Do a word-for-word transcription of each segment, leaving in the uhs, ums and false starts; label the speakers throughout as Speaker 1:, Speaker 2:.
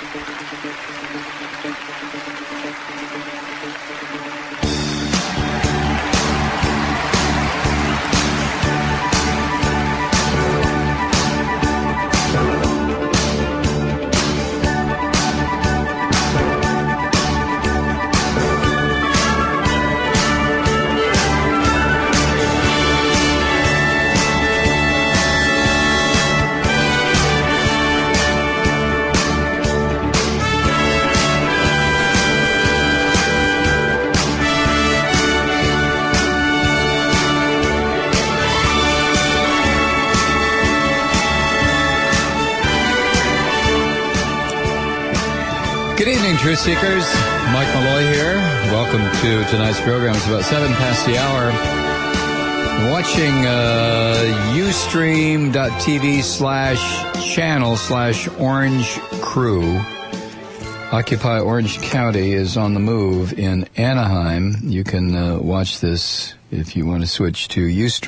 Speaker 1: Good evening, Truth Seekers. Mike Malloy here. Welcome to tonight's program. It's about seven past the hour. Watching uh, Ustream.tv slash channel slash Orange Crew. Occupy Orange County is on the move in Anaheim. You can uh, watch this if you want to switch to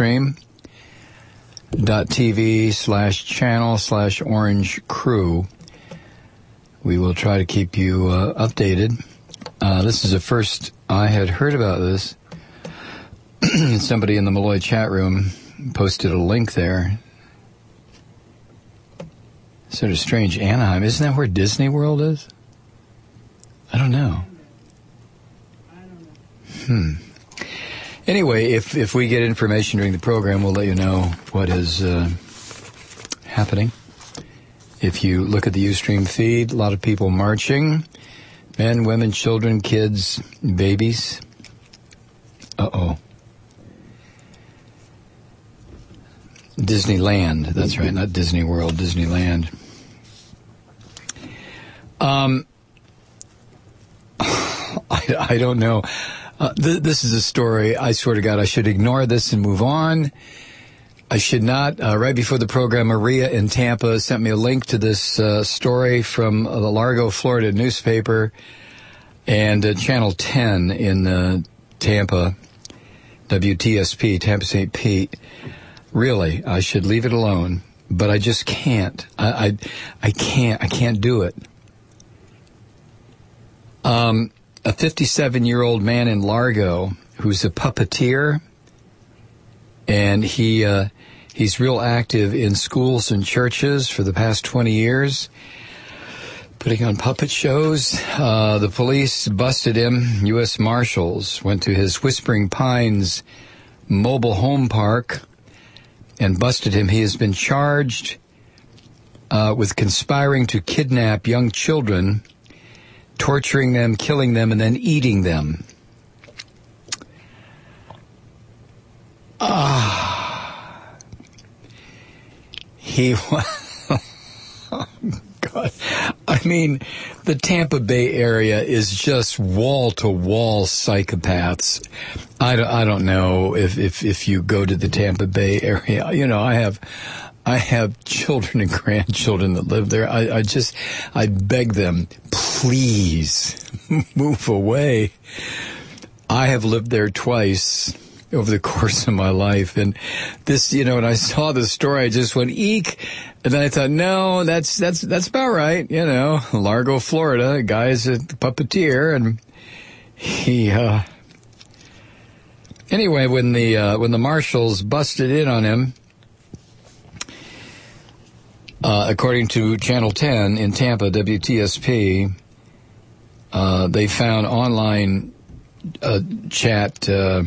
Speaker 1: Ustream.tv slash channel slash Orange Crew. We will try to keep you uh, updated. Uh, this is the first I had heard about this. Somebody in the Malloy chat room posted a link there. Sort of strange. Anaheim. Isn't that where Disney World is? I don't know. Hmm. Anyway, if, if we get information during the program, we'll let you know what is uh, happening. If you look at the Ustream feed, a lot of people marching. Men, women, children, kids, babies. Uh-oh. Disneyland. That's right, not Disney World, Disneyland. Um, I, I don't know. Uh, th- this is a story. I swear to God, I should ignore this and move on. I should not. Uh, right before the program, Maria in Tampa sent me a link to this uh, story from uh, the Largo, Florida newspaper and uh, Channel ten in uh, Tampa, W T S P, Tampa Saint Pete. Really, I should leave it alone, but I just can't. I, I, I can't. I can't do it. Um, a fifty-seven-year-old man in Largo who's a puppeteer, and he uh, he's real active in schools and churches for the past twenty years, putting on puppet shows. Uh, the police busted him. U S Marshals went to his Whispering Pines mobile home park and busted him. He has been charged uh, with conspiring to kidnap young children, torturing them, killing them, and then eating them. Ah, he was, oh God. I mean, the Tampa Bay area is just wall-to-wall psychopaths. I don't, I don't know if, if, if you go to the Tampa Bay area. You know, I have, I have children and grandchildren that live there. I, I just, I beg them, please move away. I have lived there twice over the course of my life. And this, you know, when I saw the story, I just went, eek. And then I thought, no, that's, that's, that's about right. You know, Largo, Florida, a guy's a puppeteer, and he, uh, anyway, when the, uh, when the marshals busted in on him, uh, according to Channel ten in Tampa, W T S P, uh, they found online, uh, chat, uh,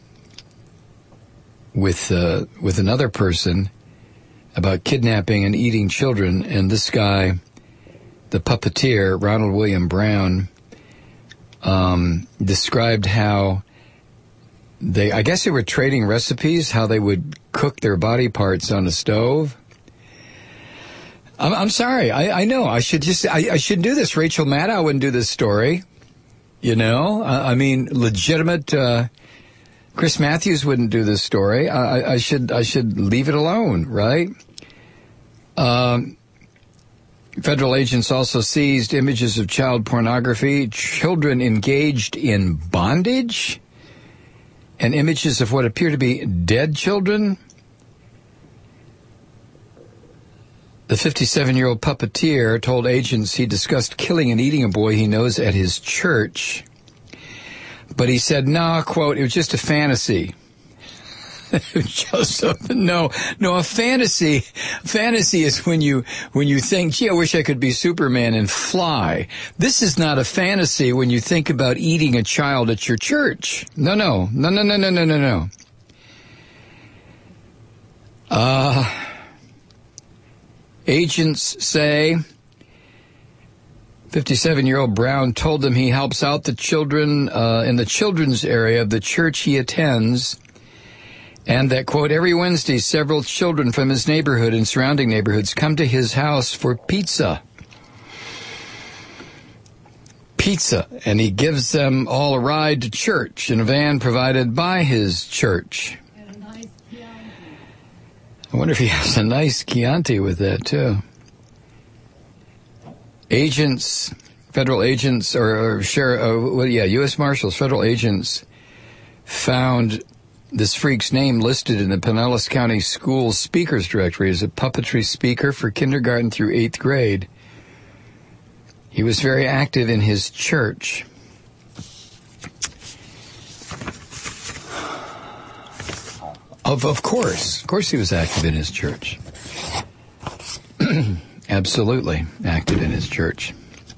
Speaker 1: with uh, with another person about kidnapping and eating children, and this guy, the puppeteer, Ronald William Brown, um, described how they, I guess they were trading recipes, how they would cook their body parts on a stove. I'm, I'm sorry, I, I know, I should just, I, I shouldn't do this. Rachel Maddow wouldn't do this story, you know? I, I mean, legitimate... Uh, Chris Matthews wouldn't do this story. I, I should I should leave it alone, right? Um, federal agents also seized images of child pornography, children engaged in bondage, and images of what appear to be dead children. The fifty-seven-year-old puppeteer told agents he discussed killing and eating a boy he knows at his church. But he said, no, quote, it was just a fantasy. just a, no, no, a fantasy. Fantasy is when you, when you think, gee, I wish I could be Superman and fly. This is not a fantasy when you think about eating a child at your church. No, no, no, no, no, no, no, no, no. Uh, agents say fifty-seven-year-old Brown told them he helps out the children uh, in the children's area of the church he attends, and that, quote, every Wednesday several children from his neighborhood and surrounding neighborhoods come to his house for pizza. Pizza, and he gives them all a ride to church in a van provided by his church. I wonder if he has a nice Chianti with that, too. Agents, federal agents, or, or sheriff, uh, well, yeah, U S Marshals, federal agents found this freak's name listed in the Pinellas County School Speakers Directory as a puppetry speaker for kindergarten through eighth grade. He was very active in his church. Of of course. Of course he was active in his church. Absolutely active in his church.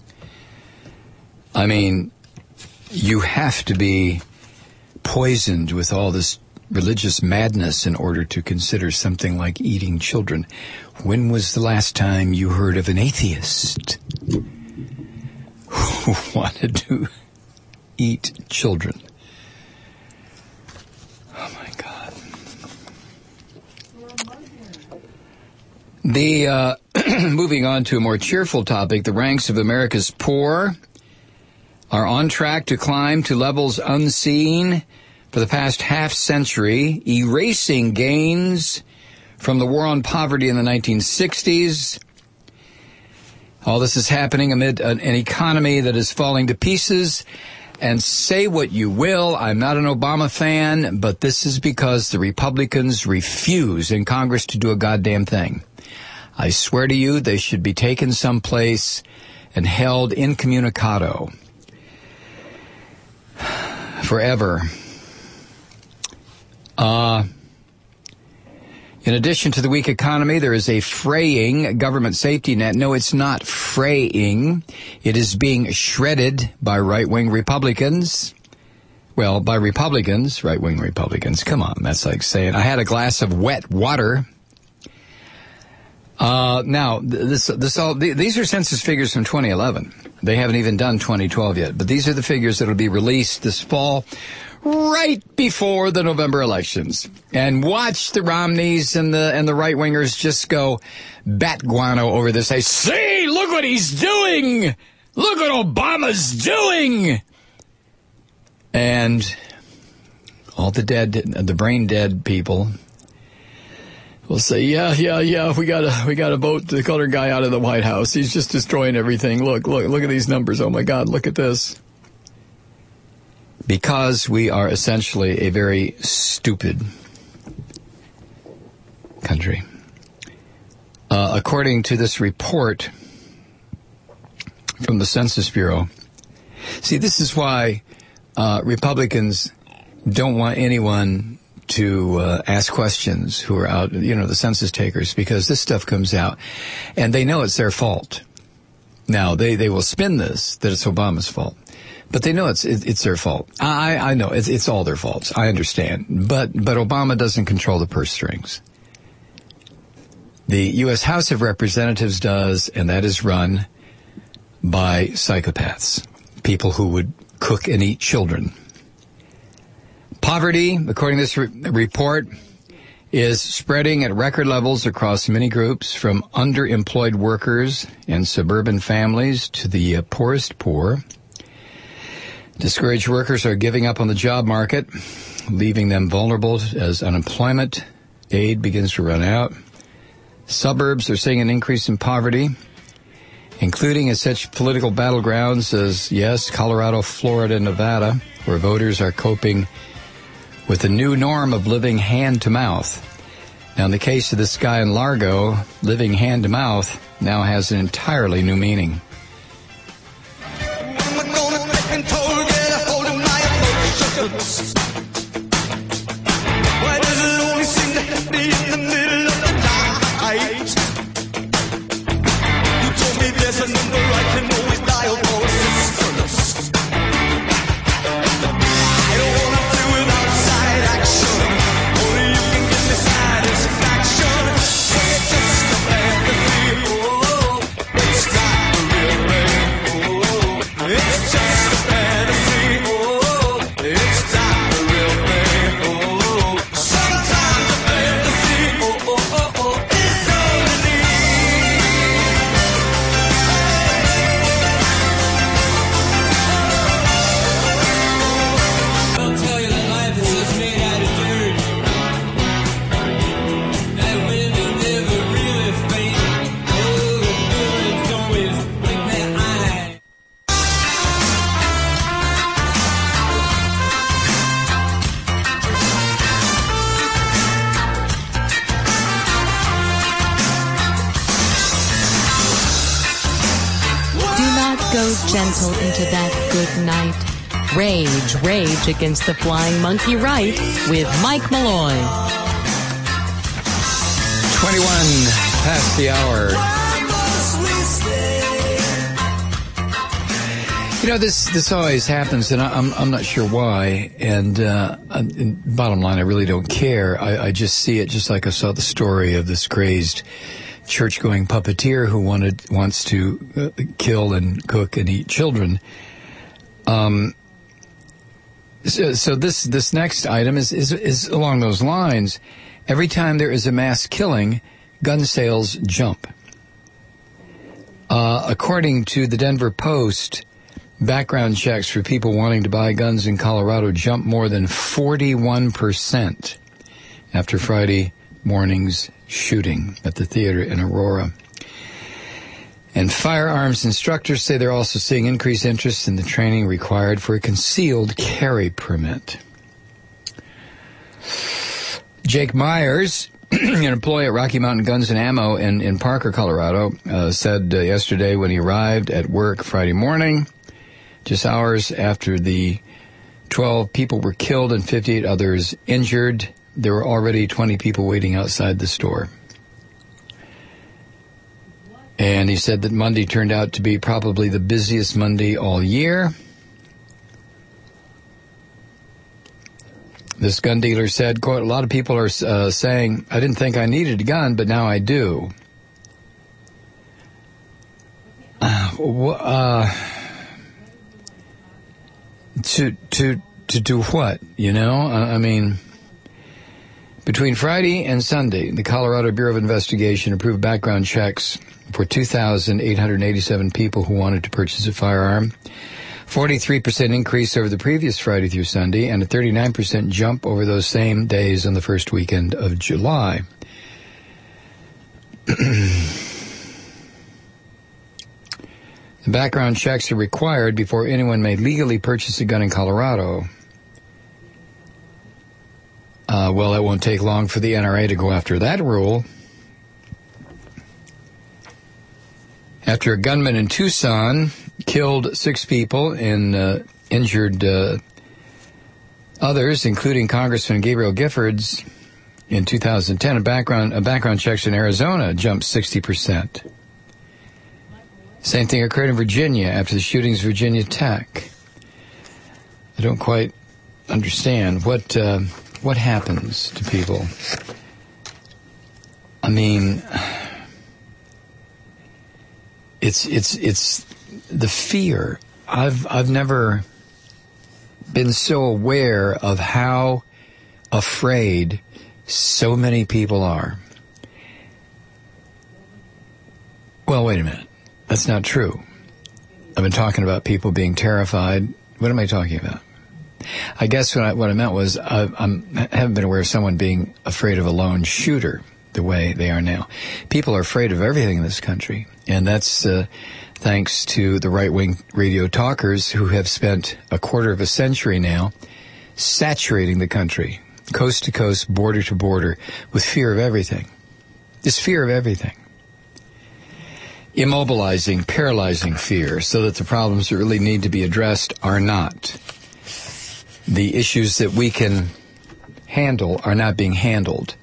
Speaker 1: I mean, you have to be poisoned with all this religious madness in order to consider something like eating children. When was the last time you heard of an atheist who wanted to eat children? Oh my God. The, uh, moving on to a more cheerful topic, the ranks of America's poor are on track to climb to levels unseen for the past half century, erasing gains from the war on poverty in the nineteen sixties. All this is happening amid an, an economy that is falling to pieces. And say what you will, I'm not an Obama fan, but this is because the Republicans refuse in Congress to do a goddamn thing. I swear to you, they should be taken someplace and held incommunicado forever. Uh, in addition to the weak economy, there is a fraying government safety net. No, it's not fraying. It is being shredded by right-wing Republicans. Well, by Republicans, right-wing Republicans. Come on, that's like saying, I had a glass of wet water. Uh, now, this, this all, these are census figures from twenty eleven. They haven't even done twenty twelve yet, but these are the figures that will be released this fall, right before the November elections. And watch the Romneys and the, and the right-wingers just go bat guano over this. Say, see, look what he's doing! Look what Obama's doing! And all the dead, the brain dead people will say, yeah, yeah, yeah, we gotta, we gotta vote the colored guy out of the White House. He's just destroying everything. Look, look, look at these numbers. Oh my God, look at this. Because we are essentially a very stupid country. Uh, according to this report from the Census Bureau, see, this is why uh, Republicans don't want anyone to uh, ask questions who are out, you know, the census takers, because this stuff comes out and they know it's their fault. Now, they, they will spin this, that it's Obama's fault. But they know it's it, it's their fault. I I know it's it's all their faults. I understand. But but Obama doesn't control the purse strings. The U S House of Representatives does, and that is run by psychopaths, people who would cook and eat children. Poverty, according to this re- report, is spreading at record levels across many groups, from underemployed workers and suburban families to the uh, poorest poor. Discouraged workers are giving up on the job market, leaving them vulnerable as unemployment aid begins to run out. Suburbs are seeing an increase in poverty, including in such political battlegrounds as, yes, Colorado, Florida, and Nevada, where voters are coping with the new norm of living hand to mouth. Now, in the case of this guy in Largo, living hand to mouth now has an entirely new meaning.
Speaker 2: Gentle into that good night. Rage, rage against the flying monkey right with Mike Malloy.
Speaker 1: twenty-one past the hour. You know, this this always happens, and I, I'm I'm not sure why. And, uh, and bottom line, I really don't care. I, I just see it just like I saw the story of this crazed church-going puppeteer who wanted wants to uh, kill and cook and eat children. Um, so, so this this next item is, is is along those lines. Every time there is a mass killing, gun sales jump. Uh, according to the Denver Post, background checks for people wanting to buy guns in Colorado jumped more than forty-one percent after Friday morning's shooting at the theater in Aurora. And firearms instructors say they're also seeing increased interest in the training required for a concealed carry permit. Jake Myers, an employee at Rocky Mountain Guns and Ammo in, in Parker, Colorado, uh, said uh, yesterday when he arrived at work Friday morning, just hours after the twelve people were killed and fifty-eight others injured, there were already twenty people waiting outside the store. And he said that Monday turned out to be probably the busiest Monday all year. This gun dealer said, quote, a lot of people are uh, saying, I didn't think I needed a gun, but now I do. Uh, uh, to, to, to do what, you know? I, I mean... Between Friday and Sunday, the Colorado Bureau of Investigation approved background checks for two thousand eight hundred eighty-seven people who wanted to purchase a firearm, forty-three percent increase over the previous Friday through Sunday, and a thirty-nine percent jump over those same days on the first weekend of July. The background checks are required before anyone may legally purchase a gun in Colorado. Uh, well, it won't take long for the N R A to go after that rule. After a gunman in Tucson killed six people and uh, injured uh, others, including Congressman Gabriel Giffords, in two thousand ten, a background, a background checks in Arizona jumped sixty percent. Same thing occurred in Virginia after the shootings of Virginia Tech. I don't quite understand what... Uh, What happens to people? I mean, it's it's it's the fear. I've I've never been so aware of how afraid so many people are. Well, wait a minute. That's not true. I've been talking about people being terrified. What am I talking about? I guess what I, what I meant was I, I'm, I haven't been aware of someone being afraid of a lone shooter the way they are now. People are afraid of everything in this country, and that's uh, thanks to the right-wing radio talkers who have spent a quarter of a century now saturating the country coast to coast, border to border, with fear of everything. This fear of everything. Immobilizing, paralyzing fear, so that the problems that really need to be addressed are not. The issues that we can handle are not being handled.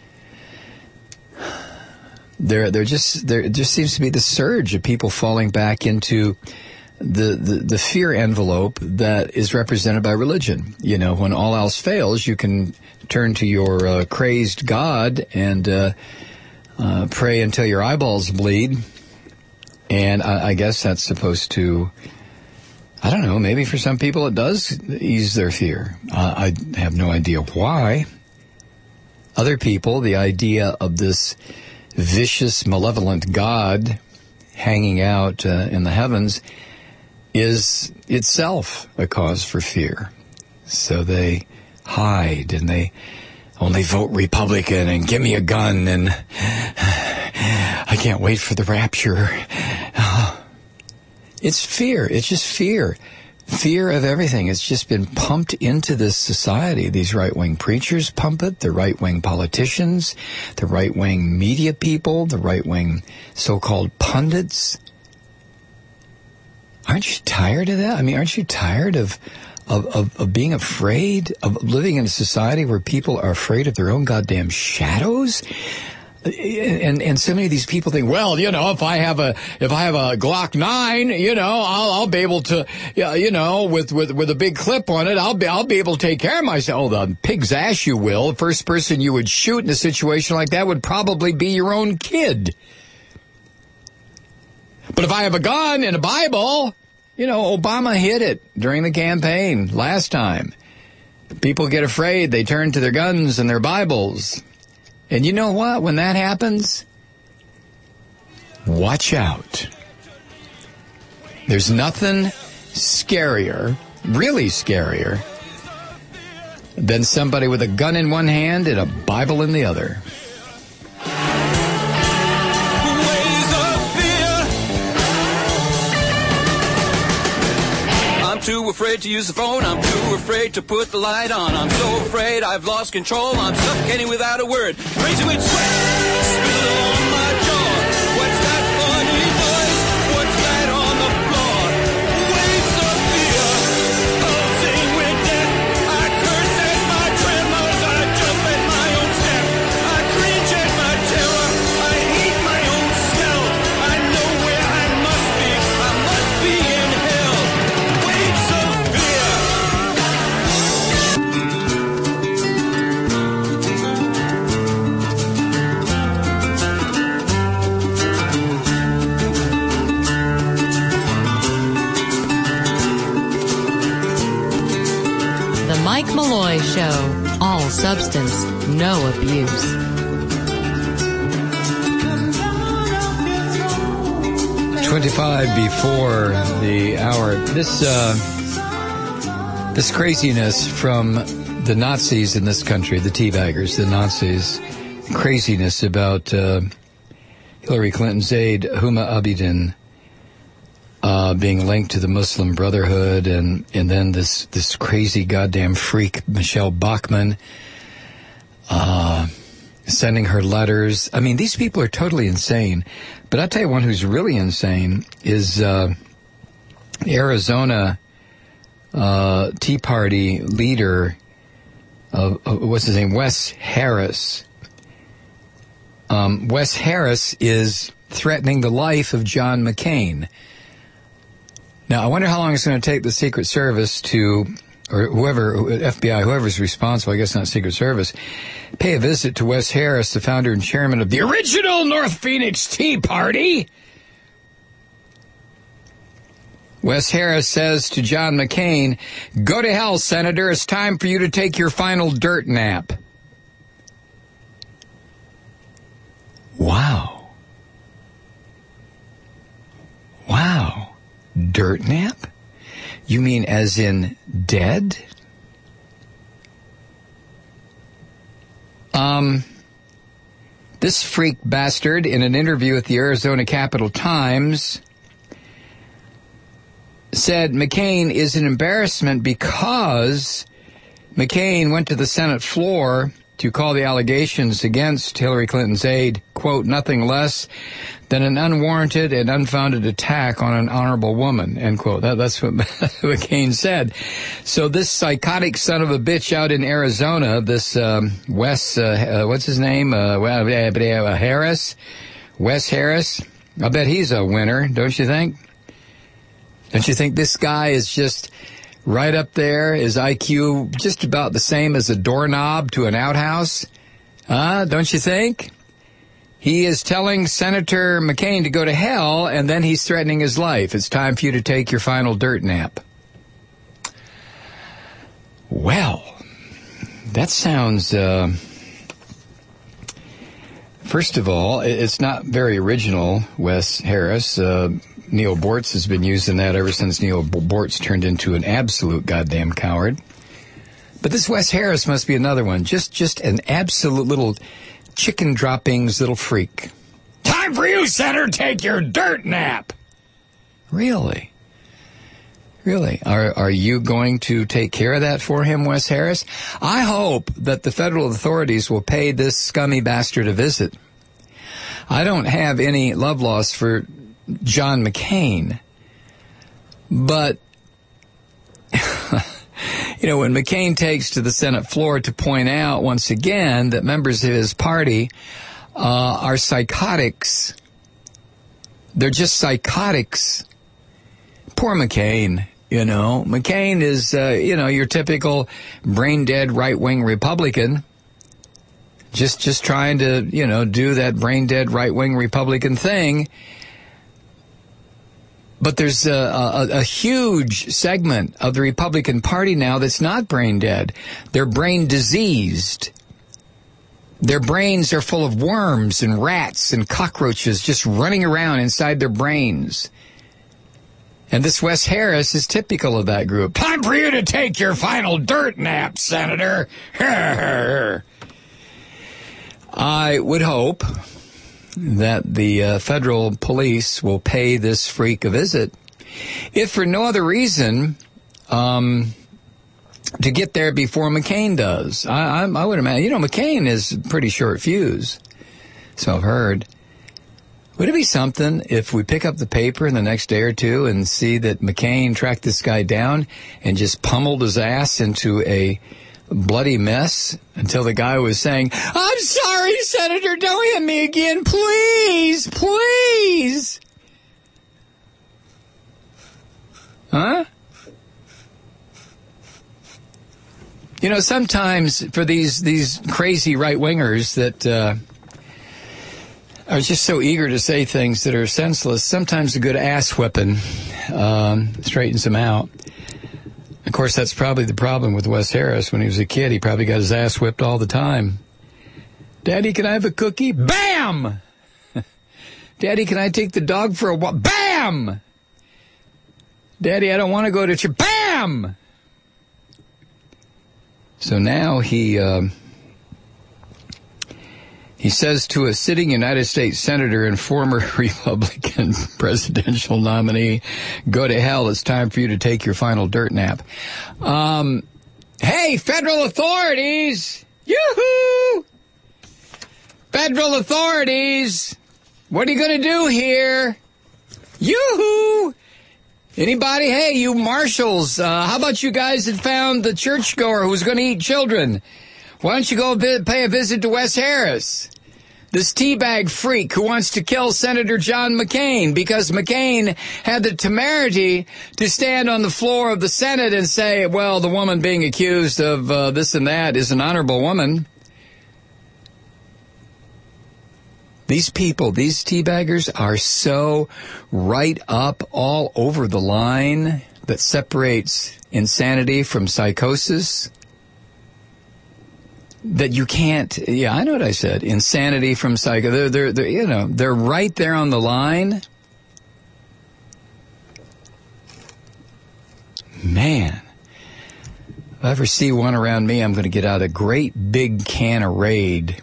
Speaker 1: There, there just there just seems to be the surge of people falling back into the, the the fear envelope that is represented by religion. You know, when all else fails, you can turn to your uh, crazed God and uh, uh, pray until your eyeballs bleed. And I, I guess that's supposed to, I don't know, maybe for some people it does ease their fear. Uh, I have no idea why. Other people, the idea of this vicious, malevolent God hanging out uh, in the heavens is itself a cause for fear. So they hide and they only vote Republican and give me a gun and I can't wait for the rapture. It's fear. It's just fear. Fear of everything. It's just been pumped into this society. These right-wing preachers pump it, the right-wing politicians, the right-wing media people, the right-wing so-called pundits. Aren't you tired of that? I mean, aren't you tired of, of, of, of being afraid, of living in a society where people are afraid of their own goddamn shadows? And and so many of these people think, well, you know, if I have a if I have a Glock nine, you know, I'll I'll be able to, yeah, you know, with with with a big clip on it, I'll be I'll be able to take care of myself. Oh, the pig's ass, you will. The first person you would shoot in a situation like that would probably be your own kid. But if I have a gun and a Bible, you know, Obama hit it during the campaign last time. People get afraid. They turn to their guns and their Bibles. And you know what? When that happens, watch out. There's nothing scarier, really scarier, than somebody with a gun in one hand and a Bible in the other.
Speaker 3: I'm too afraid to use the phone. I'm too afraid to put the light on. I'm so afraid I've lost control. I'm suffocating without a word. Crazy with sweat. Spill on my jaw. What's that funny noise? What's that on the floor? Waves of fear. Pulsing with death. I curse at my tremors. I jump at my own step. I cringe at my terror. I hate my own smell. I know where I must be. I must be in hell.
Speaker 2: Mike Malloy Show. All substance, no abuse.
Speaker 1: twenty-five before the hour. This, uh, this craziness from the Nazis in this country, the teabaggers, the Nazis, craziness about uh, Hillary Clinton's aide, Huma Abedin, Uh, being linked to the Muslim Brotherhood, and, and then this, this crazy goddamn freak, Michelle Bachmann, uh, sending her letters. I mean, these people are totally insane. But I'll tell you one who's really insane is, uh, Arizona, uh, Tea Party leader, uh, what's his name? Wes Harris. Um, Wes Harris is threatening the life of John McCain. Now, I wonder how long it's going to take the Secret Service to, or whoever, F B I, whoever's responsible, I guess not Secret Service, pay a visit to Wes Harris, the founder and chairman of the original North Phoenix Tea Party. Wes Harris says to John McCain, "Go to hell, Senator. It's time for you to take your final dirt nap." Wow. Wow. Dirt nap? You mean as in dead? Um, this freak bastard, in an interview with the Arizona Capital Times, said McCain is an embarrassment because McCain went to the Senate floor to call the allegations against Hillary Clinton's aide, quote, nothing less than an unwarranted and unfounded attack on an honorable woman, end quote. That, that's what McCain said. So this psychotic son of a bitch out in Arizona, this um, Wes, uh, uh, what's his name? Uh, Harris? Wes Harris? I bet he's a winner, don't you think? Don't you think this guy is just right up there? His I Q just about the same as a doorknob to an outhouse? Huh? Don't you think? He is telling Senator McCain to go to hell, and then he's threatening his life. It's time for you to take your final dirt nap. Well, that sounds... Uh, first of all, it's not very original, Wes Harris. Uh, Neil Bortz has been using that ever since Neil Bortz turned into an absolute goddamn coward. But this Wes Harris must be another one. Just, just an absolute little chicken droppings little freak. Time for you, Senator, take your dirt nap. Really? Really? Are, are you going to take care of that for him, Wes Harris? I hope that the federal authorities will pay this scummy bastard a visit. I don't have any love loss for John McCain, but you know, when McCain takes to the Senate floor to point out once again that members of his party uh, are psychotics, they're just psychotics. Poor McCain, you know. McCain is, uh, you know, your typical brain-dead right-wing Republican, just just trying to, you know, do that brain-dead right-wing Republican thing. But there's a, a, a huge segment of the Republican Party now that's not brain dead. They're brain diseased. Their brains are full of worms and rats and cockroaches just running around inside their brains. And this Wes Harris is typical of that group. Time for you to take your final dirt nap, Senator. I would hope that the uh, federal police will pay this freak a visit, if for no other reason, um, to get there before McCain does. I, I, I would imagine, you know, McCain is pretty short fuse, so I've heard. Would it be something if we pick up the paper in the next day or two and see that McCain tracked this guy down and just pummeled his ass into a bloody mess until the guy was saying, I'm sorry, Senator, don't hit me again, please, please. Huh? You know, sometimes for these, these crazy right-wingers that uh, are just so eager to say things that are senseless, sometimes a good ass whipping um, straightens them out. Of course, that's probably the problem with Wes Harris. When he was a kid, he probably got his ass whipped all the time. Daddy, can I have a cookie? Bam! Daddy, can I take the dog for a walk? Bam! Daddy, I don't want to go to church. Bam! So now he uh, he says to a sitting United States Senator and former Republican presidential nominee, go to hell, it's time for you to take your final dirt nap. Um, hey, federal authorities! Yoo-hoo! Federal authorities! What are you going to do here? Yoo-hoo! Anybody? Hey, you marshals, uh, how about you guys that found the churchgoer who's going to eat children? Why don't you go pay a visit to Wes Harris, this teabag freak who wants to kill Senator John McCain because McCain had the temerity to stand on the floor of the Senate and say, well, the woman being accused of uh, this and that is an honorable woman. These people, these teabaggers are so right up all over the line that separates insanity from psychosis that you can't, yeah, I know what I said, insanity from psycho. They're, they're, they're, you know, they're right there on the line. Man, if I ever see one around me, I'm going to get out a great big can of Raid.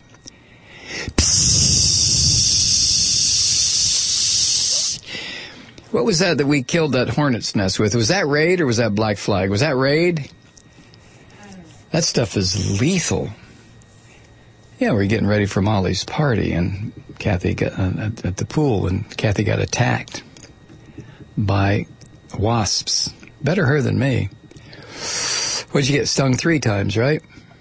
Speaker 1: What was that that we killed that hornet's nest with? Was that Raid or was that Black Flag? Was that Raid? That stuff is lethal. Yeah, we're getting ready for Molly's party, and Kathy got uh, at, at the pool, and Kathy got attacked by wasps. Better her than me. What'd you get? Stung three times, right?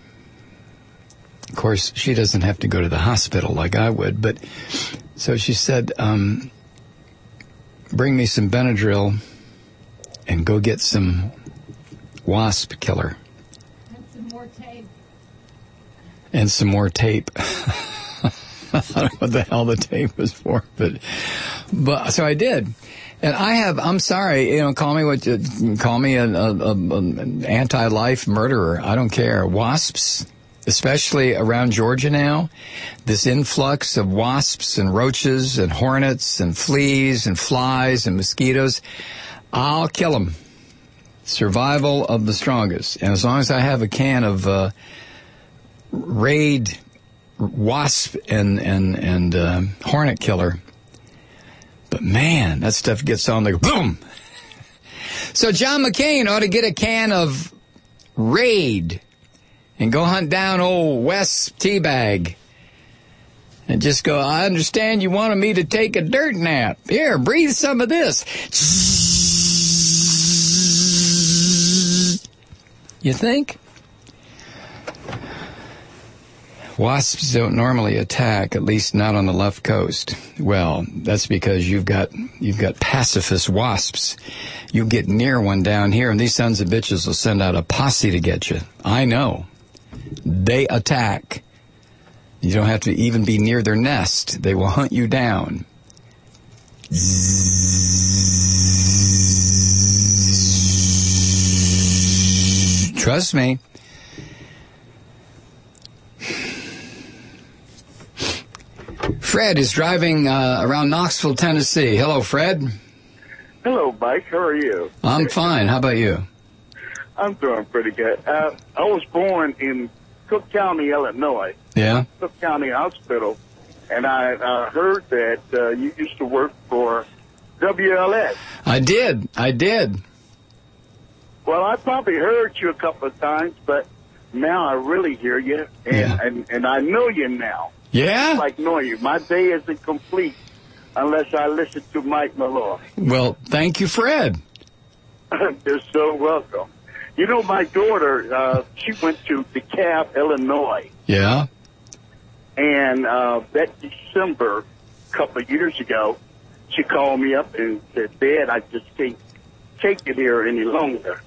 Speaker 1: Of course, she doesn't have to go to the hospital like I would, but so she said, um, bring me some Benadryl and go get some wasp killer.
Speaker 4: And some more tape.
Speaker 1: And some more tape. I don't know what the hell the tape was for, but, but so I did. And I have, I'm sorry, you know, call me what, you, call me a, a, a, an anti-life murderer. I don't care. Wasps, especially around Georgia now, this influx of wasps and roaches and hornets and fleas and flies and mosquitoes, I'll kill them. Survival of the strongest. And as long as I have a can of uh, Raid wasp and, and, and uh, hornet killer, but man, that stuff gets on the boom. So John McCain ought to get a can of Raid and go hunt down old Wes Teabag and just go, I understand you wanted me to take a dirt nap. Here, breathe some of this. You think? Wasps don't normally attack, at least not on the left coast. Well, that's because you've got you've got pacifist wasps. You get near one down here, and these sons of bitches will send out a posse to get you. I know. They attack. You don't have to even be near their nest. They will hunt you down. Trust me. Fred is driving uh, around Knoxville, Tennessee. Hello, Fred.
Speaker 5: Hello, Mike. How are you?
Speaker 1: I'm fine. How about you?
Speaker 5: I'm doing pretty good. Uh, I was born in Cook County, Illinois.
Speaker 1: Yeah?
Speaker 5: Cook County Hospital. And I uh, heard that uh, you used to work for W L S.
Speaker 1: I did. I did.
Speaker 5: Well, I probably heard you a couple of times, but now I really hear you. And,
Speaker 1: Yeah.
Speaker 5: and, and I know you now.
Speaker 1: Yeah?
Speaker 5: Like know you. My day isn't complete unless I listen to Mike Malloy.
Speaker 1: Well, thank you, Fred.
Speaker 5: You're so welcome. You know, my daughter, uh, she went to DeKalb, Illinois.
Speaker 1: Yeah?
Speaker 5: And uh, that December, a couple of years ago, she called me up and said, Dad, I just can't take it here any longer.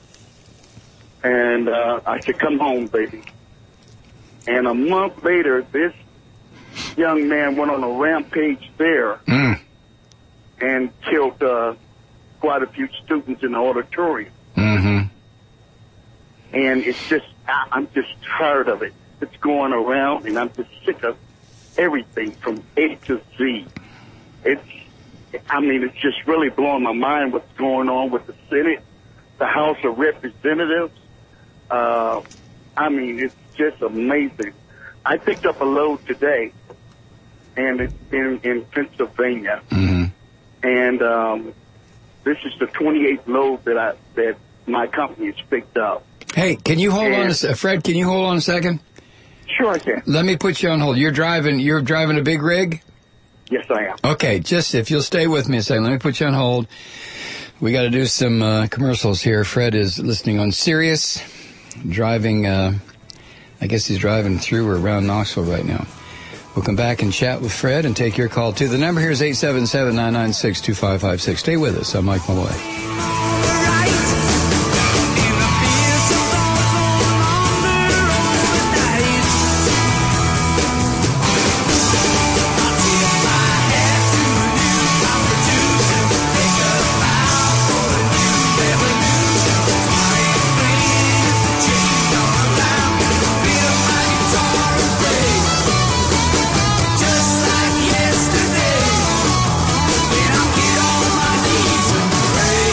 Speaker 5: And uh, I said, come home, baby. And a month later, this young man went on a rampage there
Speaker 1: Mm.
Speaker 5: and killed uh, quite a few students in the auditorium.
Speaker 1: Mm-hmm.
Speaker 5: And it's just, I- I'm just tired of it. It's going around, and I'm just sick of everything from A to Z. It's, I mean, it's just really blowing my mind what's going on with the Senate, the House of Representatives. Uh, I mean, it's just amazing. I picked up a load today, and it's in, in Pennsylvania.
Speaker 1: Mm-hmm.
Speaker 5: And um, this is the twenty-eighth load that I that my company has picked up.
Speaker 1: Hey, can you hold on a se- Fred, can you hold on a second?
Speaker 5: Sure, I can.
Speaker 1: Let me put you on hold. You're driving, you're driving a big rig?
Speaker 5: Yes, I am.
Speaker 1: Okay, just if you'll stay with me a second, let me put you on hold. We got to do some uh, commercials here. Fred is listening on Sirius, driving, uh, I guess he's driving through or around Knoxville right now. We'll come back and chat with Fred and take your call too. The number here is eight seven seven, nine nine six, two five five six. Stay with us. I'm Mike Malloy.
Speaker 6: Yesterday, when I get on my knees and pray.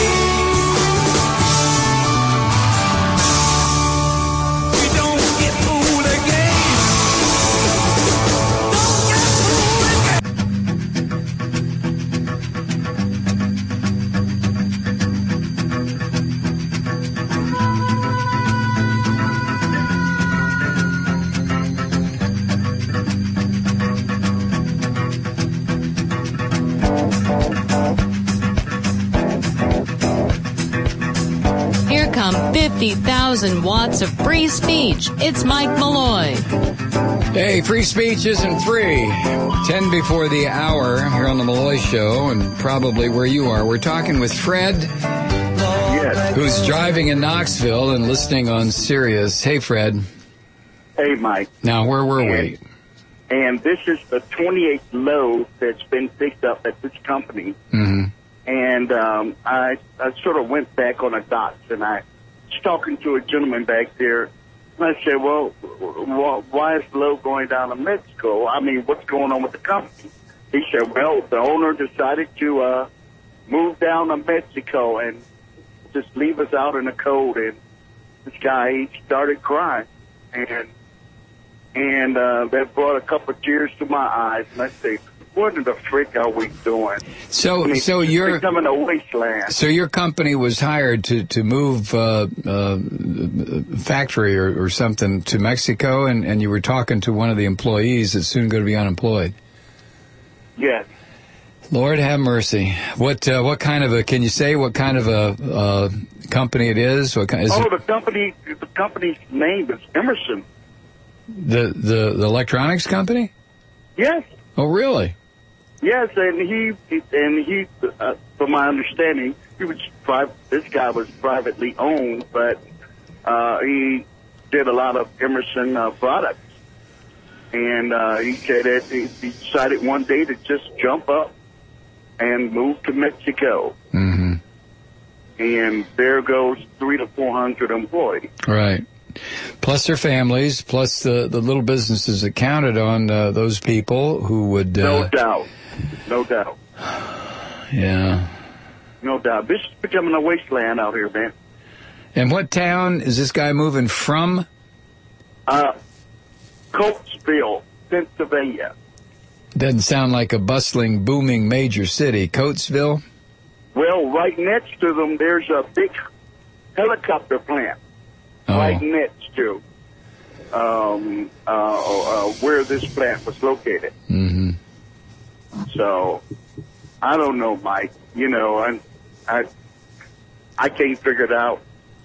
Speaker 2: come fifty thousand watts of free speech. It's Mike Malloy.
Speaker 1: Hey, free speech isn't free. Ten before the hour here on the Malloy Show, and probably where you are. We're talking with Fred,
Speaker 5: Yes.
Speaker 1: who's driving in Knoxville and listening on Sirius. Hey, Fred.
Speaker 5: Hey, Mike.
Speaker 1: Now, where were we?
Speaker 5: And this is the twenty-eighth load that's been picked up at this company.
Speaker 1: Mm-hmm.
Speaker 5: And um, I, I sort of went back on the dots, and I was talking to a gentleman back there. And I said, well, why is the load going down to Mexico? I mean, what's going on with the company? He said, well, the owner decided to uh, move down to Mexico and just leave us out in the cold. And this guy, he started crying. And and uh, that brought a couple of tears to my eyes. And I said, what in the frick are we doing?
Speaker 1: So,
Speaker 5: I mean,
Speaker 1: so
Speaker 5: it's
Speaker 1: you're
Speaker 5: becoming a wasteland.
Speaker 1: so your company was hired to to move uh, uh, factory or, or something to Mexico, and, and you were talking to one of the employees that's soon going to be unemployed.
Speaker 5: Yes.
Speaker 1: Lord have mercy. What uh, what kind of a? Can you say what kind of a uh, company it is? What kind, is
Speaker 5: Oh,
Speaker 1: it
Speaker 5: the company, the company's name is Emerson.
Speaker 1: the, the the electronics company?
Speaker 5: Yes.
Speaker 1: Oh, really?
Speaker 5: Yes, and he, and he, uh, from my understanding, he was pri- this guy was privately owned, but uh, he did a lot of Emerson uh, products. And uh, he said that he he decided one day to just jump up and move to Mexico.
Speaker 1: Mm-hmm.
Speaker 5: And there goes three to four hundred employees.
Speaker 1: Right. Plus their families, plus the, the little businesses that counted on uh, those people who would... Uh,
Speaker 5: No doubt. No doubt.
Speaker 1: Yeah.
Speaker 5: No doubt. This is becoming a wasteland out here, man.
Speaker 1: And what town is this guy moving from?
Speaker 5: Uh, Coatesville, Pennsylvania.
Speaker 1: Doesn't sound like a bustling, booming major city. Coatesville?
Speaker 5: Well, right next to them, there's a big helicopter plant.
Speaker 1: Oh.
Speaker 5: Right next to um, uh, uh, where this plant was located.
Speaker 1: Mm-hmm.
Speaker 5: So, I don't know, Mike. You know, I, I, I can't figure it out.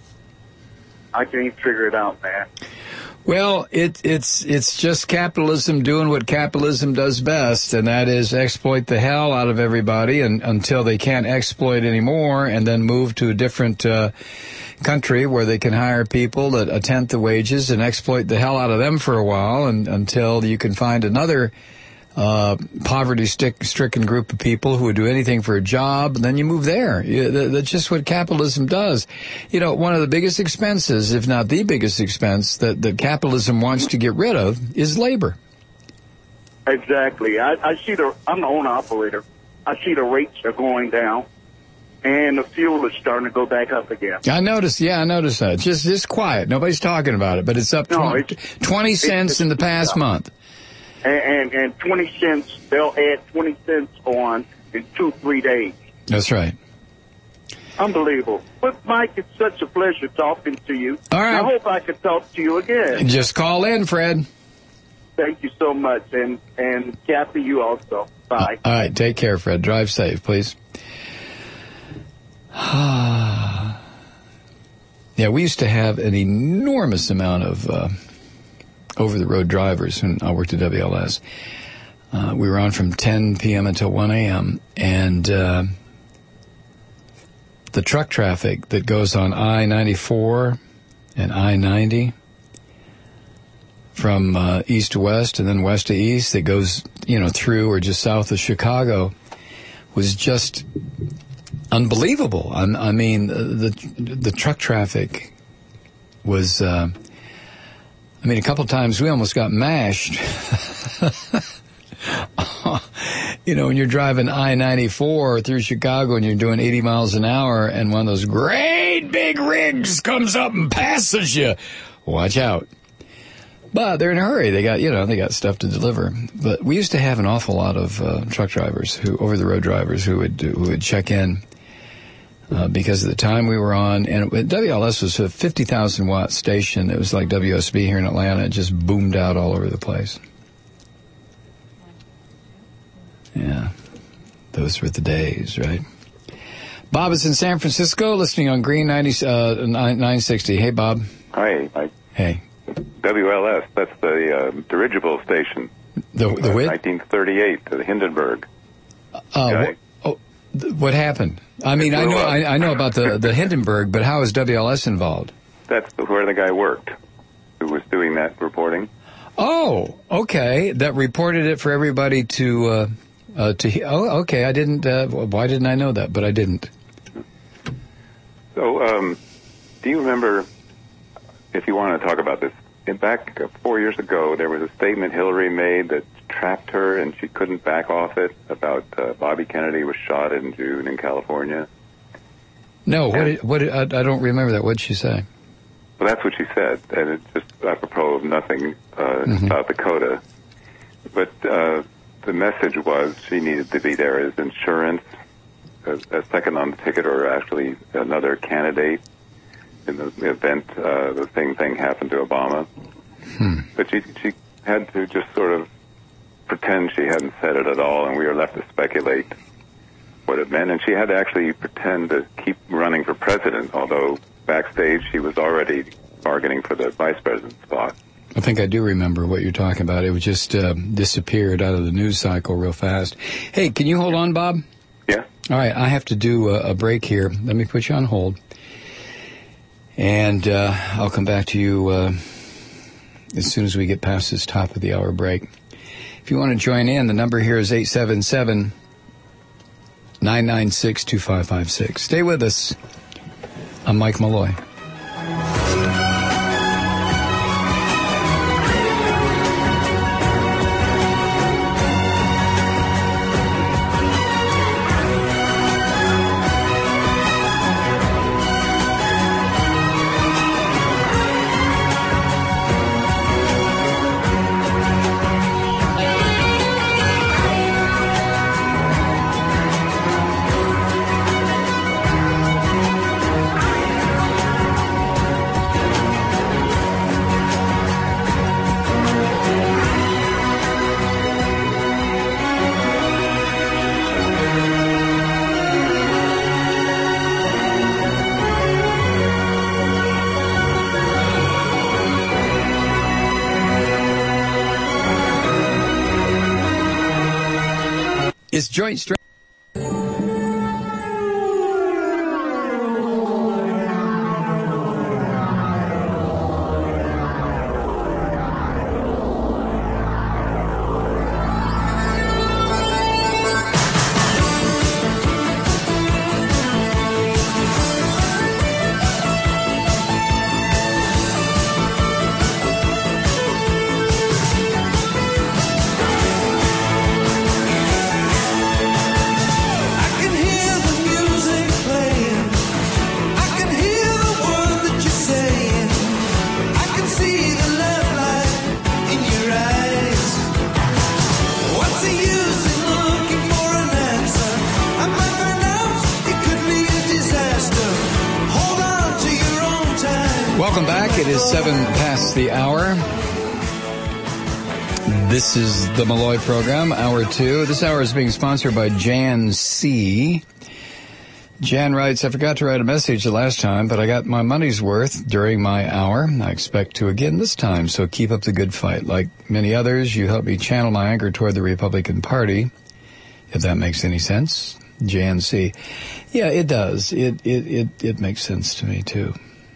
Speaker 5: I can't figure it out, man.
Speaker 1: Well, it, it's it's just capitalism doing what capitalism does best, and that is exploit the hell out of everybody and, until they can't exploit anymore, and then move to a different uh, country where they can hire people at a tenth the wages and exploit the hell out of them for a while, and until you can find another uh, poverty-stricken group of people who would do anything for a job, and then you move there. You, that's just what capitalism does. You know, one of the biggest expenses, if not the biggest expense, that, that capitalism wants to get rid of is labor.
Speaker 5: Exactly. I, I see the. I'm the owner operator. I see the rates are going down, and the fuel is starting to go back up again.
Speaker 1: I noticed. Yeah, I noticed that. Just just quiet. Nobody's talking about it, but it's up
Speaker 5: No,
Speaker 1: twenty,
Speaker 5: it's-
Speaker 1: twenty cents
Speaker 5: it's-
Speaker 1: in the past
Speaker 5: up.
Speaker 1: month.
Speaker 5: And, and and twenty cents. They'll add twenty cents on in two three days.
Speaker 1: That's right.
Speaker 5: Unbelievable. But Mike, it's such a pleasure talking to you.
Speaker 1: All right.
Speaker 5: I hope I can talk to you again.
Speaker 1: Just call in, Fred.
Speaker 5: Thank you so much, and and Kathy, you also. Bye.
Speaker 1: All right, take care, Fred. Drive safe, please. Yeah, we used to have an enormous amount of uh, over-the-road drivers when I worked at W L S. Uh, we were on from ten p.m. until one a.m., and uh, the truck traffic that goes on I ninety-four and I ninety from uh, east to west and then west to east that goes, you know, through or just south of Chicago was just unbelievable. I, I mean, the the truck traffic was, uh, I mean, a couple times we almost got mashed. You know, when you're driving I ninety-four through Chicago and you're doing eighty miles an hour and one of those great big rigs comes up and passes you, watch out. But they're in a hurry. They got, you know, they got stuff to deliver. But we used to have an awful lot of uh, truck drivers, who over-the-road drivers, who would who would check in uh, because of the time we were on. And it, W L S was a fifty thousand watt station. It was like W S B here in Atlanta. It just boomed out all over the place. Yeah, those were the days, right? Bob is in San Francisco, listening on Green ninety, uh, nine sixty. Hey, Bob.
Speaker 6: Hi, Mike.
Speaker 1: Hey.
Speaker 6: W L S, that's the uh, dirigible station.
Speaker 1: The, the
Speaker 6: uh,
Speaker 1: what?
Speaker 6: nineteen thirty-eight, the Hindenburg.
Speaker 1: Uh, wh- oh, th- what happened? I mean, I know I, I know about the, the Hindenburg, but how is W L S involved?
Speaker 6: That's the, where the guy worked, who was doing that reporting.
Speaker 1: Oh, okay. That reported it for everybody to, uh, uh, to he- oh, okay. I didn't, uh, why didn't I know that? But I didn't.
Speaker 6: So, um, do you remember, if you want to talk about this, in back uh, four years ago, there was a statement Hillary made that trapped her and she couldn't back off it about uh, Bobby Kennedy was shot in June in California.
Speaker 1: No, what, did, what did, I, I don't remember that. What did she say?
Speaker 6: Well, that's what she said, and it's just apropos of nothing uh,
Speaker 1: Mm-hmm.
Speaker 6: South Dakota. But uh, the message was she needed to be there as insurance, as, as second on the ticket, or actually another candidate in the event uh, the same thing happened to Obama.
Speaker 1: Hmm.
Speaker 6: But she she had to just sort of pretend she hadn't said it at all, and we were left to speculate what it meant. And she had to actually pretend to keep running for president, although backstage she was already bargaining for the vice president spot.
Speaker 1: I think I do remember what you're talking about. It was just uh, disappeared out of the news cycle real fast. Hey, can you hold on, Bob?
Speaker 6: Yeah.
Speaker 1: All right, I have to do a, a break here. Let me put you on hold. And uh, I'll come back to you uh, as soon as we get past this top of the hour break. If you want to join in, the number here is eight seven seven, nine nine six, two five five six. Stay with us. I'm Mike Malloy. It's joint strength. Welcome back. It is seven past the hour. This is the Malloy program, hour two. This hour is being sponsored by Jan C. Jan writes, I forgot to write a message the last time, but I got my money's worth during my hour. I expect to again this time, so keep up the good fight. Like many others, you helped me channel my anger toward the Republican Party, if that makes any sense. Jan C. Yeah, it does. It, it, it, it makes sense to me, too.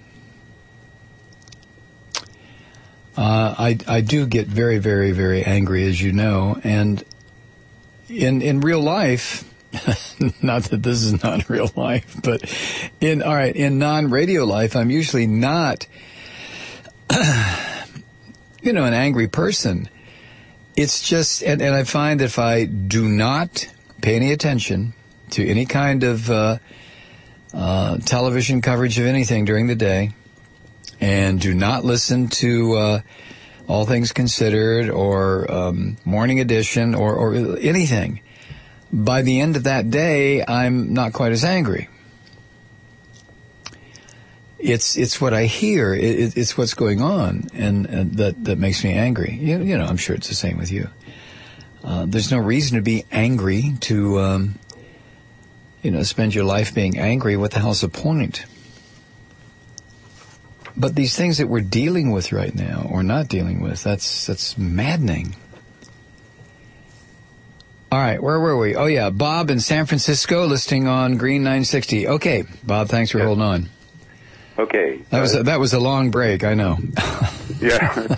Speaker 1: Uh, I, I do get very, very, very angry, as you know, and in, in real life, not that this is not real life, but in, all right, in non-radio life, I'm usually not, you know, an angry person. It's just, and, and I find if I do not pay any attention to any kind of, uh, uh, television coverage of anything during the day, and do not listen to uh, All Things Considered or um, Morning Edition or, or anything, by the end of that day, I'm not quite as angry. It's it's what I hear. It, it's what's going on, and, and that that makes me angry. You, you know, I'm sure it's the same with you. Uh, there's no reason to be angry to um, you know, spend your life being angry. What the hell's the point? But these things that we're dealing with right now, or not dealing with, that's that's maddening. All right, where were we? Oh, yeah, Bob in San Francisco, listening on Green nine sixty. Okay, Bob, thanks for
Speaker 6: yeah.
Speaker 1: holding on.
Speaker 6: Okay.
Speaker 1: That was a, that was a long break, I know.
Speaker 6: yeah.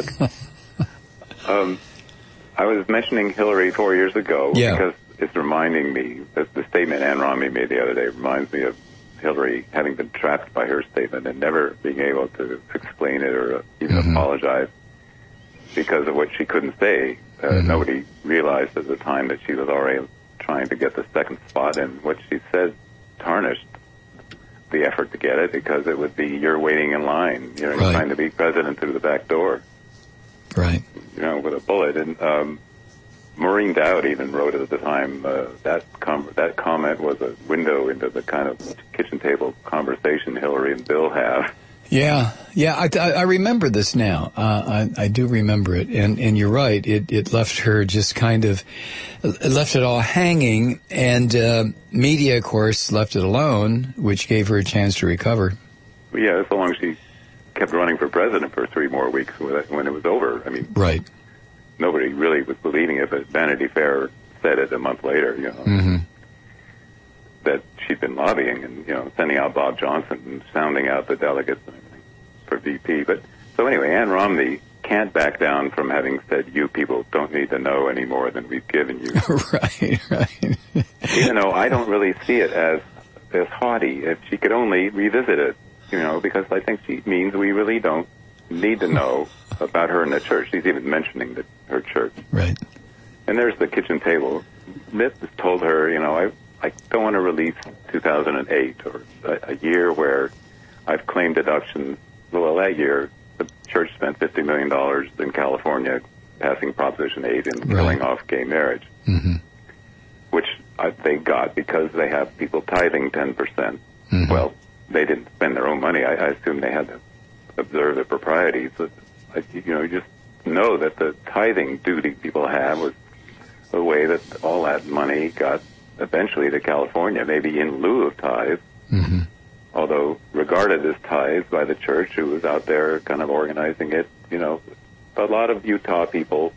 Speaker 6: um, I was mentioning Hillary four years ago
Speaker 1: yeah.
Speaker 6: because it's reminding me, the, the statement Ann Romney made the other day reminds me of Hillary having been trapped by her statement and never being able to explain it or even mm-hmm. apologize because of what she couldn't say. Uh, mm-hmm. Nobody realized at the time that she was already trying to get the second spot, and what she said tarnished the effort to get it because it would be you're waiting in line, you know,
Speaker 1: right.
Speaker 6: you're trying to be president through the back door,
Speaker 1: right?
Speaker 6: You know, with a bullet. And um, Maureen Dowd even wrote at the time uh, that com- that comment was a window into the kind of kitchen table conversation Hillary and Bill have.
Speaker 1: Yeah, yeah, I, I, I remember this now. Uh, I, I do remember it, and, and you're right. It, it left her just kind of, it left it all hanging, and uh, media, of course, left it alone, which gave her a chance to recover.
Speaker 6: Yeah, so long as she kept running for president for three more weeks when it was over. I mean,
Speaker 1: right.
Speaker 6: Nobody really was believing it, but Vanity Fair said it a month later, you know.
Speaker 1: Mm-hmm.
Speaker 6: That she'd been lobbying and, you know, sending out Bob Johnson and sounding out the delegates and everything for V P. But so anyway, Ann Romney can't back down from having said, you people don't need to know any more than we've given you.
Speaker 1: right, right.
Speaker 6: Even though I don't really see it as, as haughty. If she could only revisit it, you know, because I think she means we really don't need to know about her in the church. She's even mentioning the, her church.
Speaker 1: Right.
Speaker 6: And there's the kitchen table. Mitt has told her, you know, I I don't want to release two thousand eight or a, a year where I've claimed deductions. Well, that year, the church spent fifty million dollars in California passing Proposition eight and
Speaker 1: right.
Speaker 6: killing off gay marriage,
Speaker 1: mm-hmm.
Speaker 6: which I, they got because they have people tithing ten percent.
Speaker 1: Mm-hmm.
Speaker 6: Well, they didn't spend their own money. I, I assume they had to observe the proprieties. But, you know, you just know that the tithing duty people have was a way that all that money got eventually to California, maybe in lieu of tithes,
Speaker 1: mm-hmm.
Speaker 6: although regarded as tithes by the church who was out there kind of organizing it. You know, a lot of Utah people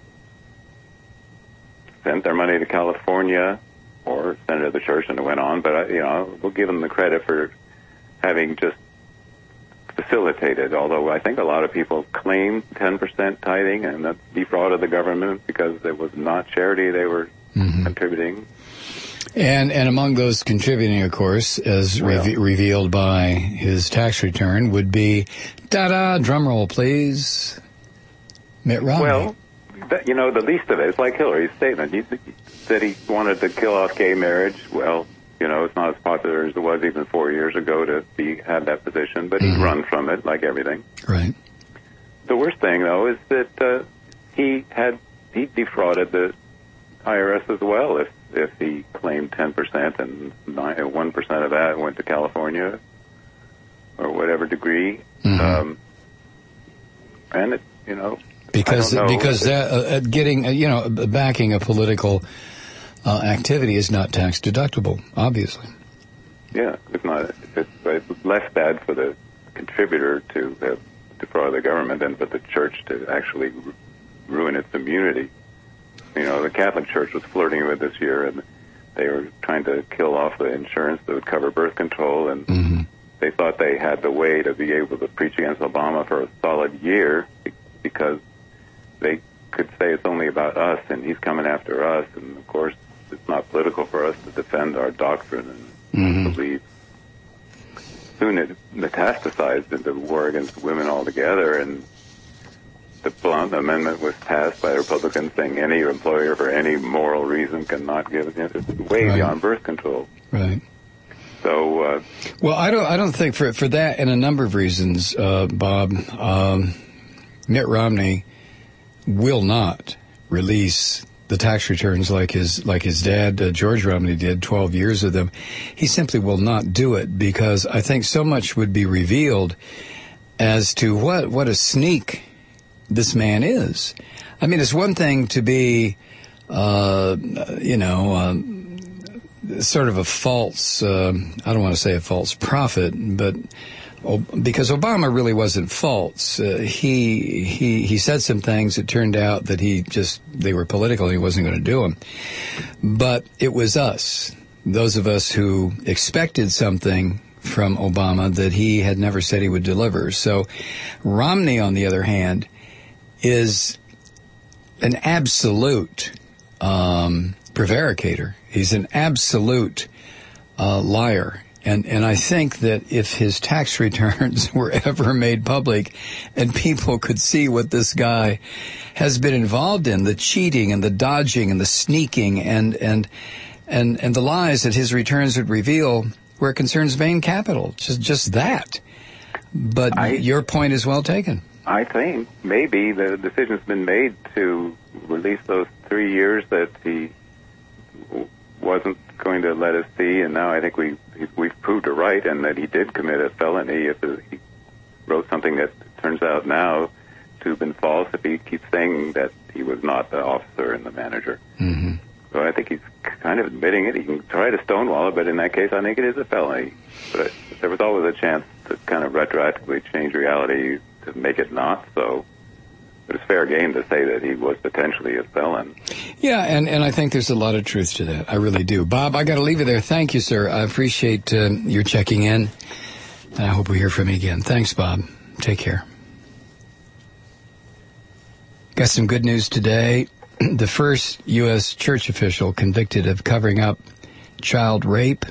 Speaker 6: sent their money to California or sent it to the church and it went on, but, you know, we'll give them the credit for having just facilitated, although I think a lot of people claim ten percent tithing and that defrauded the government because it was not charity they were mm-hmm. contributing.
Speaker 1: And and among those contributing, of course, as
Speaker 6: well,
Speaker 1: re- revealed by his tax return, would be, da-da, drum roll, please, Mitt Romney.
Speaker 6: Well, that, you know, the least of it is like Hillary's statement. He said he wanted to kill off gay marriage. Well, you know, it's not as popular as it was even four years ago to be have that position, but mm-hmm. he'd run from it like everything.
Speaker 1: Right.
Speaker 6: The worst thing, though, is that uh, he had he defrauded the I R S as well. If if he claimed ten percent and one percent of that went to California or whatever degree, mm-hmm. um, and it, you know,
Speaker 1: because
Speaker 6: know
Speaker 1: because that uh, getting uh, you know backing a political uh, activity is not tax deductible, obviously.
Speaker 6: Yeah, it's not. It's, it's less bad for the contributor to have defraud the government than for the church to actually ru- ruin its immunity. You know, the Catholic Church was flirting with this year, and they were trying to kill off the insurance that would cover birth control, and mm-hmm. they thought they had the way to be able to preach against Obama for a solid year because they could say it's only about us, and he's coming after us, and of course it's not political for us to defend our doctrine and mm-hmm. beliefs. Soon it metastasized into war against women altogether, and the Blount Amendment was passed by Republicans saying any employer for any moral reason cannot give it. It's way right. beyond birth control.
Speaker 1: Right.
Speaker 6: So, uh,
Speaker 1: well, I don't. I don't think for for that and a number of reasons, uh, Bob. Um, Mitt Romney will not release the tax returns like his like his dad uh, George Romney did, twelve years of them. He simply will not do it because I think so much would be revealed as to what what a sneak this man is. I mean, it's one thing to be, uh, you know, um, sort of a false, uh, I don't want to say a false prophet, but because Obama really wasn't false. Uh, he he he said some things. It turned out that he just, they were political and he wasn't going to do them. But it was us, those of us who expected something from Obama that he had never said he would deliver. So Romney, on the other hand, is an absolute um, prevaricator. He's an absolute uh, liar. And and I think that if his tax returns were ever made public and people could see what this guy has been involved in, the cheating and the dodging and the sneaking and and and, and the lies that his returns would reveal where it concerns Bain Capital, just just that. But I, your point is well taken.
Speaker 6: I think maybe the decision's been made to release those three years that he wasn't going to let us see, and now I think we we've proved it right, and that he did commit a felony. If he wrote something that turns out now to have been false, if he keeps saying that he was not the officer and the manager.
Speaker 1: Mm-hmm.
Speaker 6: So I think he's kind of admitting it. He can try to stonewall it, but in that case, I think it is a felony. But there was always a chance to kind of retroactively change reality to make it not so. But it's fair game to say that he was potentially a felon.
Speaker 1: Yeah, and, and I think there's a lot of truth to that. I really do. Bob, I got to leave it there. Thank you, sir. I appreciate uh, your checking in. And I hope we hear from you again. Thanks, Bob. Take care. Got some good news today. The first U S church official convicted of covering up child rape,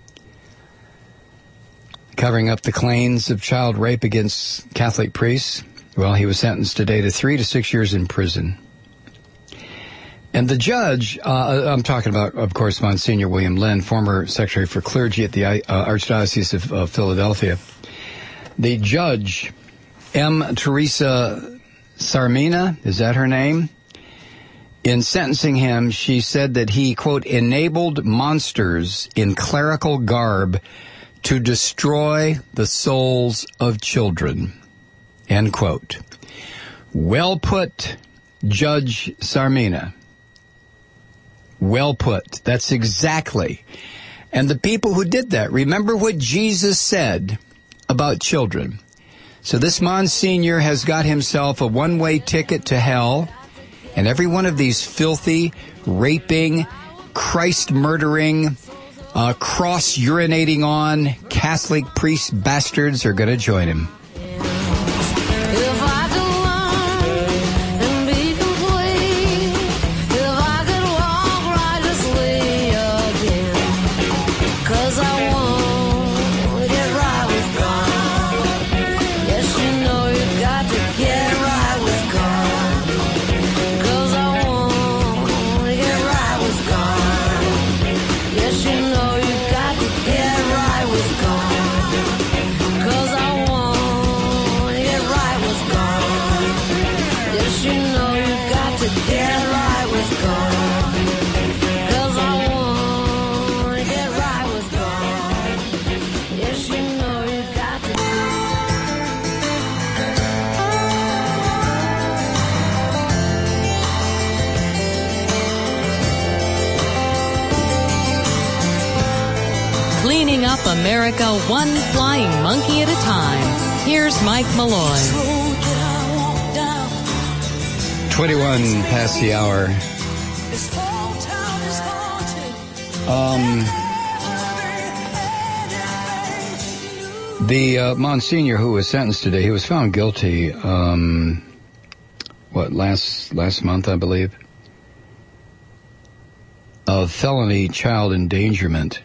Speaker 1: covering up the claims of child rape against Catholic priests. Well, he was sentenced today to three to six years in prison. And the judge, uh, I'm talking about, of course, Monsignor William Lynn, former Secretary for Clergy at the uh, Archdiocese of uh, Philadelphia. The judge, M. Teresa Sarmina, is that her name? In sentencing him, she said that he, quote, enabled monsters in clerical garb to destroy the souls of children, end quote. Well put, Judge Sarmina. Well put. That's exactly. And the people who did that, remember what Jesus said about children. So this Monsignor has got himself a one-way ticket to hell. And every one of these filthy, raping, Christ-murdering, uh, cross-urinating on Catholic priest bastards are going to join him.
Speaker 2: Cleaning up America one flying monkey at a time. Here's Mike Malloy.
Speaker 1: twenty-one past the hour. Um, the uh, Monsignor who was sentenced today, he was found guilty, um, what, last last month, I believe, of felony child endangerment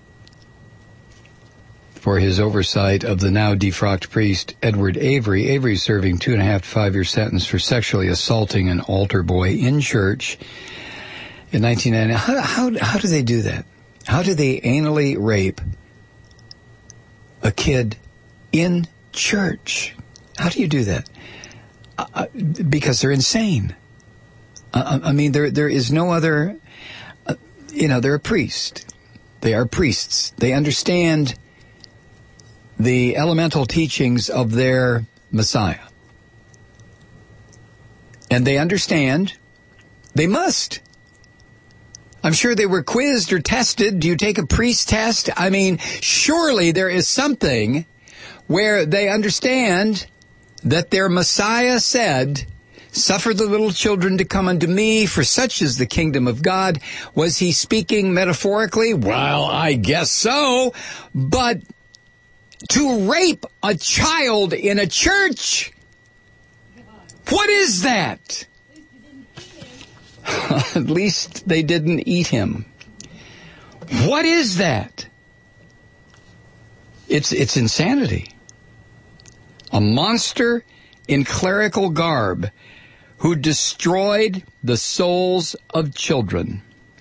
Speaker 1: for his oversight of the now defrocked priest Edward Avery. Avery serving two and a half to five year sentence for sexually assaulting an altar boy in church in nineteen ninety. How, how, how do they do that? How do they anally rape a kid in church? How do you do that? Uh, because they're insane. Uh, I mean, there there is no other, uh, you know, they're a priest. They are priests. They understand the elemental teachings of their Messiah. And they understand, they must I'm sure they were quizzed or tested. Do you take a priest test? I mean, surely there is something where they understand that their Messiah said, "Suffer the little children to come unto me, for such is the kingdom of God." Was he speaking metaphorically? Well, I guess so. But to rape a child in a church, what is that? At least they didn't eat him. What is that? It's it's insanity. A monster in clerical garb who destroyed the souls of children.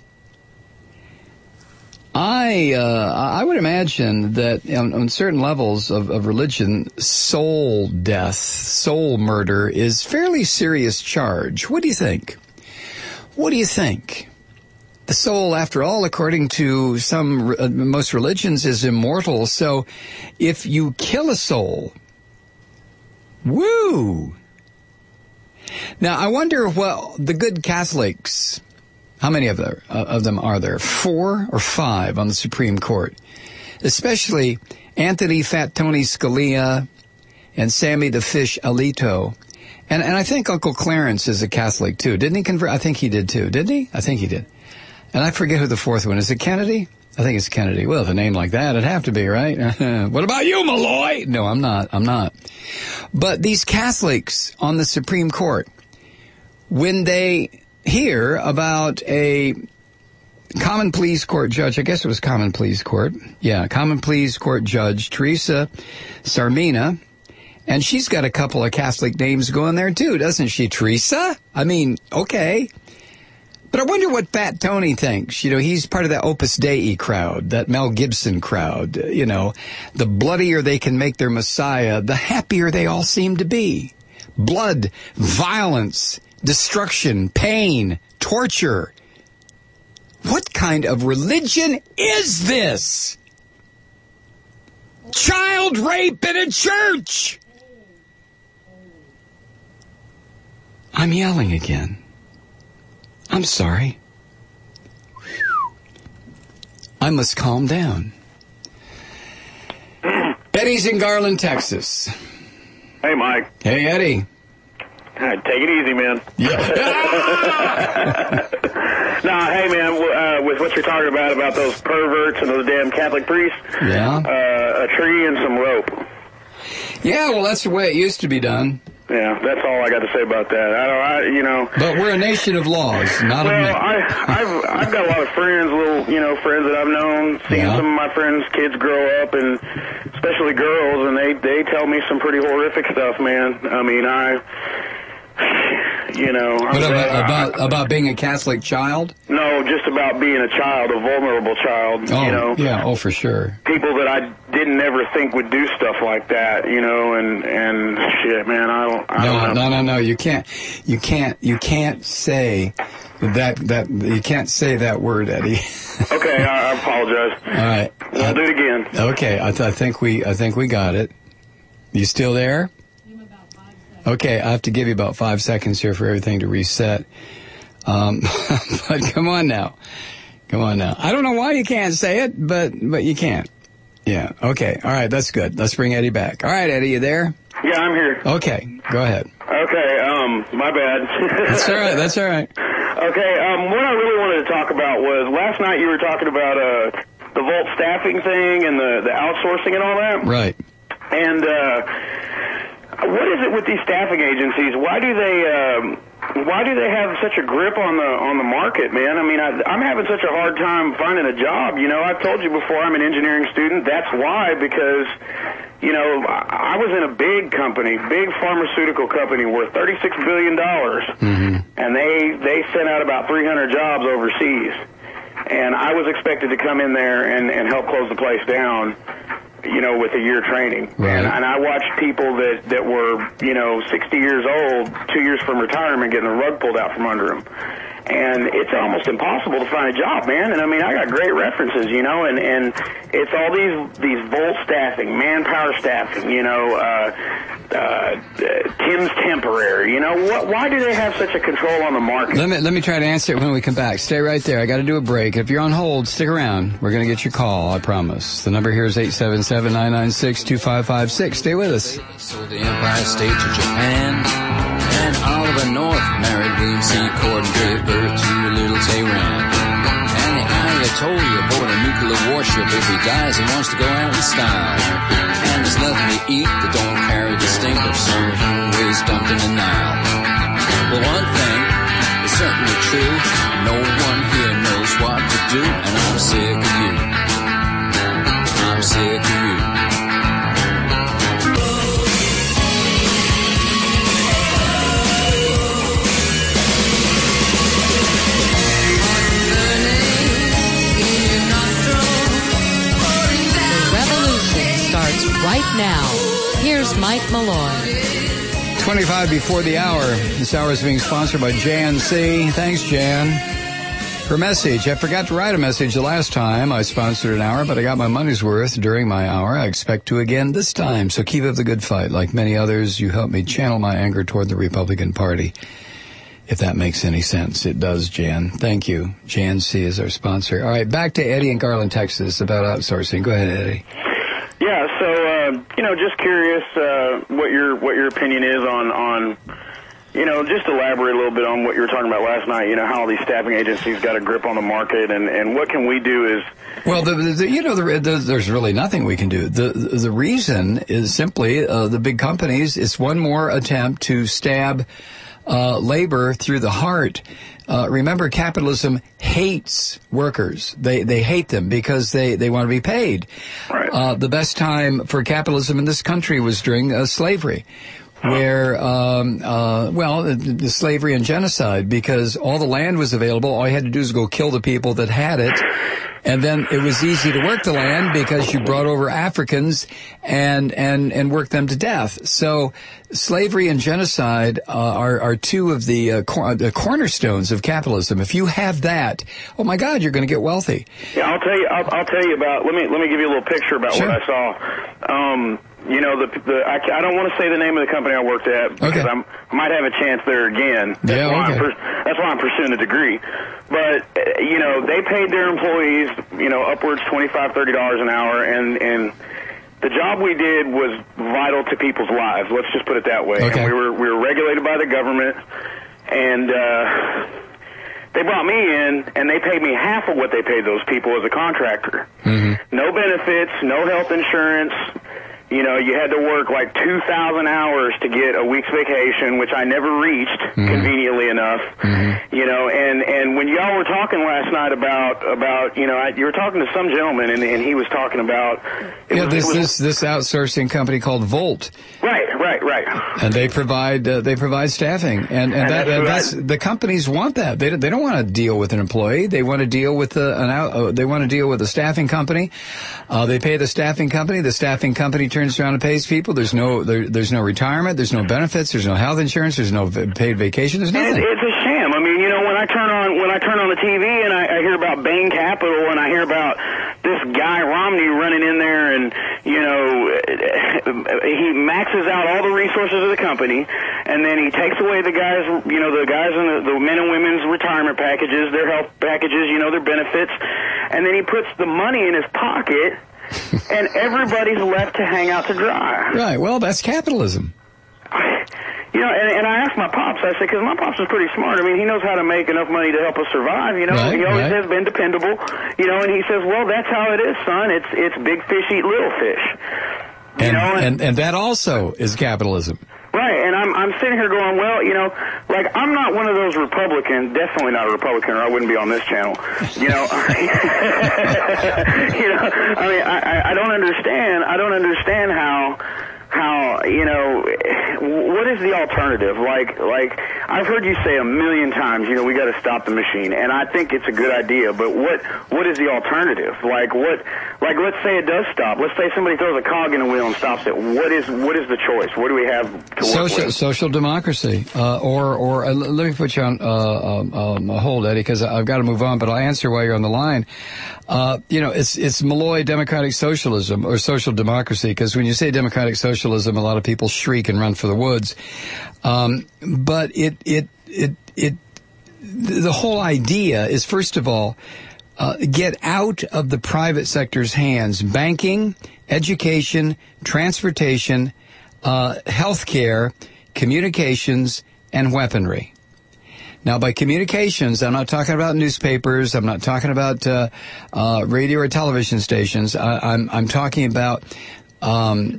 Speaker 1: I uh, I would imagine that on, on certain levels of, of religion, soul death, soul murder is fairly serious charge. What do you think? What do you think? The soul, after all, according to some uh, most religions, is immortal. So if you kill a soul, woo! Now, I wonder, well, the good Catholics, how many of, there, uh, of them are there? Four or five on the Supreme Court? Especially Anthony Fat Tony Scalia and Sammy the Fish Alito. And, and I think Uncle Clarence is a Catholic, too. Didn't he convert? I think he did, too. Didn't he? I think he did. And I forget who the fourth one is. Is it Kennedy? I think it's Kennedy. Well, with a name like that, it'd have to be, right? What about you, Malloy? No, I'm not. I'm not. But these Catholics on the Supreme Court, when they hear about a Common Pleas Court judge, I guess it was Common Pleas Court. Yeah, Common Pleas Court Judge Teresa Sarmina, and she's got a couple of Catholic names going there, too, doesn't she, Teresa? I mean, okay. But I wonder what Fat Tony thinks. You know, he's part of that Opus Dei crowd, that Mel Gibson crowd. You know, the bloodier they can make their Messiah, the happier they all seem to be. Blood, violence, destruction, pain, torture. What kind of religion is this? Child rape in a church! I'm yelling again. I'm sorry. I must calm down. Eddie's in Garland, Texas.
Speaker 7: Hey, Mike.
Speaker 1: Hey, Eddie.
Speaker 7: Right, take it easy, man.
Speaker 1: Yeah.
Speaker 7: Nah, hey, man, uh, with what you're talking about, about those perverts and those damn Catholic priests,
Speaker 1: Yeah.
Speaker 7: uh, a tree and some rope.
Speaker 1: Yeah, well, that's the way it used to be done.
Speaker 7: Yeah, that's all I got to say about that. I don't, I, you know.
Speaker 1: But we're a nation of laws, not
Speaker 7: well,
Speaker 1: of men.
Speaker 7: I, I've, I've got a lot of friends, little, you know, friends that I've known, seeing
Speaker 1: Yeah.
Speaker 7: some of my friends' kids grow up, and especially girls, and they, they tell me some pretty horrific stuff, man. I mean, I, you know. I'm
Speaker 1: What about,
Speaker 7: glad
Speaker 1: about,
Speaker 7: I,
Speaker 1: about being a Catholic child?
Speaker 7: No, just about being a child, a vulnerable child,
Speaker 1: Oh,
Speaker 7: you know.
Speaker 1: yeah, oh, for sure.
Speaker 7: People that I didn't ever think would do stuff like that, you know, and, and shit, man, I don't, I
Speaker 1: No,
Speaker 7: don't know.
Speaker 1: no, no, no, you can't, you can't, you can't say that, that, you can't say that word, Eddie.
Speaker 7: Okay, I, I apologize.
Speaker 1: All right.
Speaker 7: I'll do it again.
Speaker 1: Okay, I, th- I think we, I think we got it. You still there? Okay, I have to give you about five seconds here for everything to reset. Um, but come on now. Come on now. I don't know why you can't say it, but, but you can't. Yeah. Okay. All right. That's good. Let's bring Eddie back. All right, Eddie, you there?
Speaker 7: Yeah, I'm here.
Speaker 1: Okay. Go ahead.
Speaker 7: Okay, um, my bad.
Speaker 1: That's all right. That's all right.
Speaker 7: Okay, um, what I really wanted to talk about was last night you were talking about, uh, the Volt staffing thing and the, the outsourcing and all that.
Speaker 1: Right.
Speaker 7: And, uh, what is it with these staffing agencies? Why do they, um, why do they have such a grip on the on the market, man? I mean, I, I'm having such a hard time finding a job. You know, I've told you before I'm an engineering student. That's why, because, you know, I, I was in a big company, big pharmaceutical company worth thirty-six billion dollars,
Speaker 1: Mm-hmm.
Speaker 7: and they, they sent out about three hundred jobs overseas. And I was expected to come in there and, and help close the place down, you know, with a year training.
Speaker 1: Right.
Speaker 7: And, and I watched people that, that were, you know, sixty years old, two years from retirement, getting the rug pulled out from under them. and it's almost impossible to find a job, man. And I mean, I got great references, you know, and and it's all these these Volt staffing, Manpower staffing, you know, uh, uh, Tim's Temporary, you know. What, why do they have such a control on the market?
Speaker 1: Let me let me try to answer it when we come back. Stay right there. I got to do a break. If you're on hold, stick around. We're going to get your call, I promise. The number here is eight seven seven, nine nine six, two five five six. Stay with us.
Speaker 3: Sold the Empire State to Japan, and Oliver North married William C. Cord and gave birth to a little Tehran. And the Ayatollah aboard a nuclear warship, if he dies, he wants to go out in style. And there's nothing to eat that don't carry the stink of some waste dumped in the Nile. But one thing is certainly true, no one here knows what to do, and I'm sick of you. I'm sick of you.
Speaker 2: Right now, here's Mike Malloy.
Speaker 1: twenty-five before the hour. This hour is being sponsored by J N C. Thanks, Jan. Her message. I forgot to write a message the last time I sponsored an hour, but I got my money's worth during my hour. I expect to again this time, so keep up the good fight. Like many others, you helped me channel my anger toward the Republican Party. If that makes any sense. It does, Jan. Thank you. J N C is our sponsor. All right, back to Eddie in Garland, Texas, about outsourcing. Go ahead, Eddie.
Speaker 7: Yeah, so uh, you know, just curious uh, what your what your opinion is on on you know, just elaborate a little bit on what you were talking about last night. You know, how these staffing agencies got a grip on the market, and and what can we do is.
Speaker 1: Well, the, the, you know, the, the, there's really nothing we can do. The the reason is simply uh, the big companies. It's one more attempt to stab uh, labor through the heart. Uh, remember, capitalism hates workers. They they hate them because they, they want to be paid.
Speaker 7: Right.
Speaker 1: Uh, the best time for capitalism in this country was during uh, slavery, where, um, uh, well, the, the slavery and genocide, because all the land was available. All you had to do is go kill the people that had it. And then it was easy to work the land because you brought over Africans and, and, and worked them to death. So slavery and genocide uh, are, are two of the, uh, cor- the cornerstones of capitalism. If you have that, oh my God, you're going to get wealthy.
Speaker 7: Yeah, I'll tell you, I'll, I'll tell you about, let me, let me give you a little picture about
Speaker 1: Sure.
Speaker 7: what I saw. Um, You know, the, the I, I don't want to say the name of the company I worked at because
Speaker 1: Okay.
Speaker 7: I'm, I might have a chance there again. That's
Speaker 1: Yeah,
Speaker 7: why
Speaker 1: okay.
Speaker 7: I'm per, that's why I'm pursuing a degree. But, uh, you know, they paid their employees, you know, upwards twenty-five dollars, thirty dollars an hour, and, and the job we did was vital to people's lives. Let's just put it that way.
Speaker 1: Okay.
Speaker 7: And we were, we were regulated by the government, and uh, they brought me in, and they paid me half of what they paid those people as a contractor.
Speaker 1: Mm-hmm.
Speaker 7: No benefits, no health insurance. You know, you had to work like two thousand hours to get a week's vacation, which I never reached,
Speaker 1: Mm-hmm.
Speaker 7: conveniently enough.
Speaker 1: Mm-hmm.
Speaker 7: You know, and, and when y'all were talking last night about, about you know, I, you were talking to some gentleman, and, and he was talking about... It
Speaker 1: Yeah,
Speaker 7: was,
Speaker 1: this,
Speaker 7: it was,
Speaker 1: this, this outsourcing company called Volt.
Speaker 7: Right, right, right.
Speaker 1: And they provide uh, they provide staffing, and and,
Speaker 7: And
Speaker 1: that,
Speaker 7: that's
Speaker 1: uh,
Speaker 7: what
Speaker 1: that's
Speaker 7: I-
Speaker 1: the companies want that. They don't, they don't want to deal with an employee. They want to deal with a, an out. Uh, they want to deal with a staffing company. Uh, they pay the staffing company. The staffing company turns around and pays people. There's no there, there's no retirement. There's no benefits. There's no health insurance. There's no v- paid vacation. There's
Speaker 7: And
Speaker 1: nothing.
Speaker 7: it's a sham. I mean, you know, when I turn on when I turn on the T V and I, I hear about Bain Capital and I hear about this guy Romney running in there and, you know, he maxes out all the resources of the company, and then he takes away the guys, you know, the guys in the, the men and women's retirement packages, their health packages, you know, their benefits, and then he puts the money in his pocket, and everybody's left to hang out to dry.
Speaker 1: Right. Well, that's capitalism.
Speaker 7: You know, and, and I asked my pops, I said, because my pops is pretty smart. I mean, he knows how to make enough money to help us survive, you know.
Speaker 1: Right,
Speaker 7: he always
Speaker 1: right.
Speaker 7: has been dependable, you know, and he says, well, that's how it is, son. It's it's big fish eat little fish. You
Speaker 1: And,
Speaker 7: know,
Speaker 1: and and that also is capitalism.
Speaker 7: Right, and I'm I'm sitting here going, well, you know, like I'm not one of those Republicans, definitely not a Republican, or I wouldn't be on this channel. You know, you know, I mean, I I don't understand. I don't understand how. How, you know, what is the alternative? Like, like I've heard you say a million times, you know, we got to stop the machine, and I think it's a good idea. But what, what is the alternative? Like, what, like, let's say it does stop. Let's say somebody throws a cog in the wheel and stops it. What is, what is the choice? What do we have to work
Speaker 1: social,
Speaker 7: with?
Speaker 1: Social democracy, uh, or, or uh, let me put you on uh, um, um, hold, Eddie, because I've got to move on. But I'll answer while you're on the line. Uh, you know, it's it's Malloy democratic socialism or social democracy, because when you say democratic socialism, a lot of people shriek and run for the woods. Um, but it it it it the whole idea is, first of all, uh, get out of the private sector's hands banking, education, transportation, uh, healthcare, communications, and weaponry. Now, by communications, I'm not talking about newspapers. I'm not talking about uh, uh, radio or television stations. I, I'm, I'm talking about um,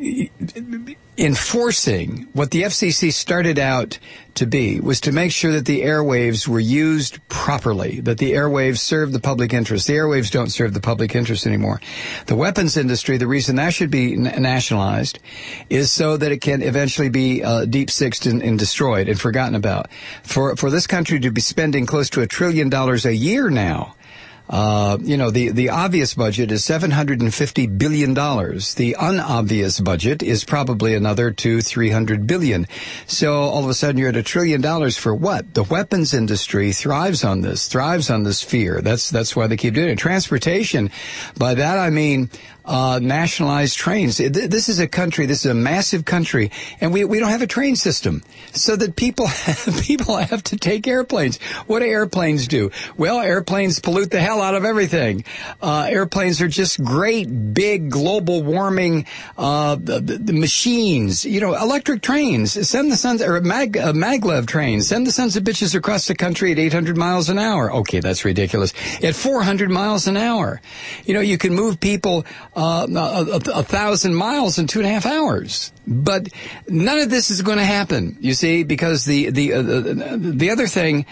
Speaker 1: enforcing what the F C C started out to be, was to make sure that the airwaves were used properly, that the airwaves served the public interest. The airwaves don't serve the public interest anymore. The weapons industry, the reason that should be n- nationalized is so that it can eventually be uh, deep-sixed and, and destroyed and forgotten about. For, for this country to be spending close to a trillion dollars a year now, Uh, you know, the, the obvious budget is seven hundred fifty billion dollars. The unobvious budget is probably another two, three hundred billion. So all of a sudden you're at a trillion dollars for what? The weapons industry thrives on this, thrives on this fear. That's, that's why they keep doing it. Transportation, by that I mean, uh, nationalized trains. This is a country, this is a massive country, and we, we don't have a train system. So that people, people have to take airplanes. What do airplanes do? Well, airplanes pollute the hell out of everything. Uh, airplanes are just great, big, global warming, uh, the, the machines. You know, electric trains. Send the sons, or mag, uh, maglev trains. Send the sons of bitches across the country at eight hundred miles an hour. Okay, that's ridiculous. At four hundred miles an hour. You know, you can move people, uh, a, a, a thousand miles in two and a half hours. But none of this is going to happen, you see, because the, the, uh, the, the other thing,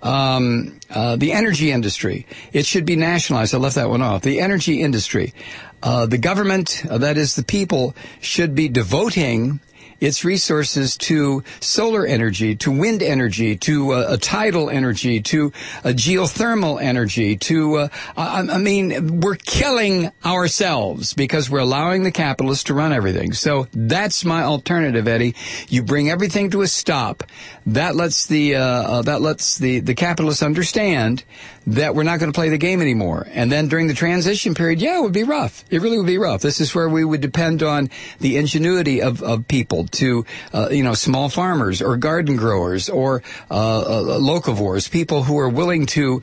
Speaker 1: Um, uh, the energy industry. It should be nationalized. I left that one off. The energy industry. Uh, the government, uh, that is the people, should be devoting its resources to solar energy, to wind energy, to uh, a tidal energy, to a geothermal energy, to, uh, I, I mean, we're killing ourselves because we're allowing the capitalists to run everything. So that's my alternative, Eddie. You bring everything to a stop. That lets the, uh, uh that lets the, the capitalists understand that we're not going to play the game anymore. And then during the transition period, yeah, it would be rough. It really would be rough. This is where we would depend on the ingenuity of, of people to, uh, you know, small farmers or garden growers or, uh, uh, locavores, people who are willing to,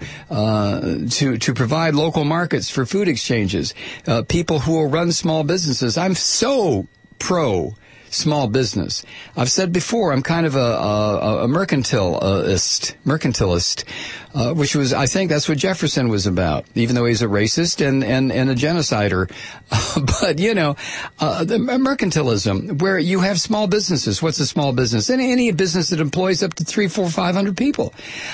Speaker 1: uh, to, to provide local markets for food exchanges, uh, people who will run small businesses. I'm so pro small business. I've said before, I'm kind of a, a, a mercantilist, mercantilist, uh, which was, I think that's what Jefferson was about, even though he's a racist and, and, and a genocider. Uh, but, you know, uh, the mercantilism, where you have small businesses. What's a small business? Any, any business that employs up to three, four, five hundred people.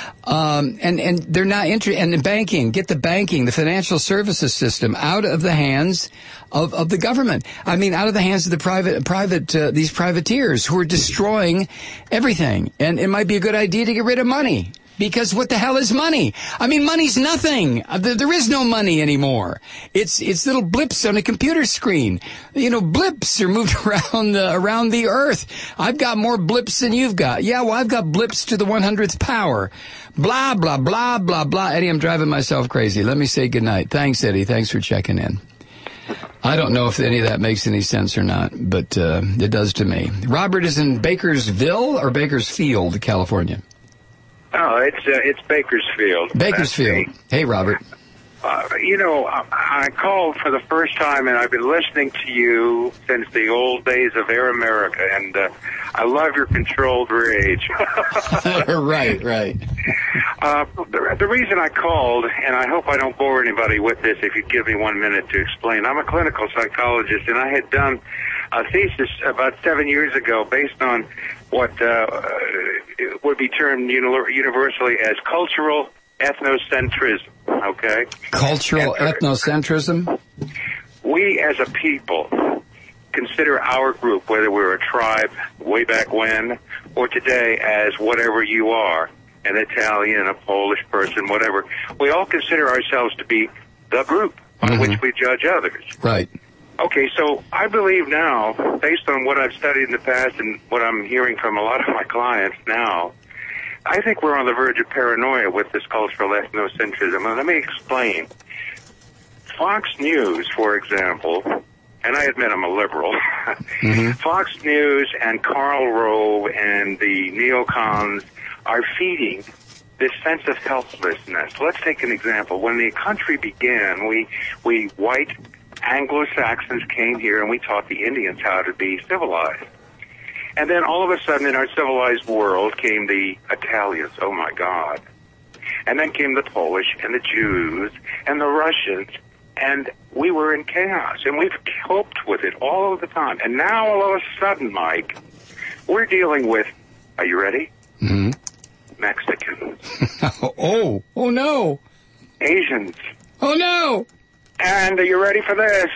Speaker 1: Um, and, and they're not interested, and the banking, get the banking, the financial services system out of the hands of, of the government. I mean, out of the hands of the private, private, uh, these privateers who are destroying everything. And it might be a good idea to get rid of money. Because what the hell is money? I mean, money's nothing. There is no money anymore. It's, it's little blips on a computer screen. You know, blips are moved around the, around the earth. I've got more blips than you've got. Yeah, well, I've got blips to the one hundredth power. Blah, blah, blah, blah, blah. Eddie, I'm driving myself crazy. Let me say goodnight. Thanks, Eddie. Thanks for checking in. I don't know if any of that makes any sense or not, but, uh, it does to me. Robert is in Bakersville or Bakersfield, California?
Speaker 8: Oh, it's uh, it's Bakersfield.
Speaker 1: Bakersfield. Hey, Robert.
Speaker 8: Uh, you know, I, I called for the first time, and I've been listening to you since the old days of Air America, and uh, I love your controlled rage.
Speaker 1: Right, right.
Speaker 8: Uh, the, the reason I called, and I hope I don't bore anybody with this if you give me one minute to explain, I'm a clinical psychologist, and I had done a thesis about seven years ago based on what uh, would be termed universally as cultural ethnocentrism, okay?
Speaker 1: Cultural
Speaker 8: and, uh,
Speaker 1: ethnocentrism?
Speaker 8: We as a people consider our group, whether we're a tribe way back when or today, as whatever you are, an Italian, a Polish person, whatever. We all consider ourselves to be the group on
Speaker 1: Mm-hmm.
Speaker 8: which we judge others.
Speaker 1: Right.
Speaker 8: Okay, so I believe now, based on what I've studied in the past and what I'm hearing from a lot of my clients now, I think we're on the verge of paranoia with this cultural ethnocentrism. And let me explain. Fox News, for example, and I admit I'm a liberal, mm-hmm. Fox News and Karl Rove and the neocons are feeding this sense of helplessness. Let's take an example. When the country began, we, we white Anglo-Saxons came here and we taught the Indians how to be civilized. And then all of a sudden in our civilized world came the Italians, oh my God. And then came the Polish and the Jews and the Russians, and we were in chaos. And we've coped with it all of the time. And now all of a sudden, Mike, we're dealing with, are you ready?
Speaker 1: Mm-hmm.
Speaker 8: Mexicans.
Speaker 1: oh, oh no.
Speaker 8: Asians.
Speaker 1: Oh no.
Speaker 8: And are you ready for this?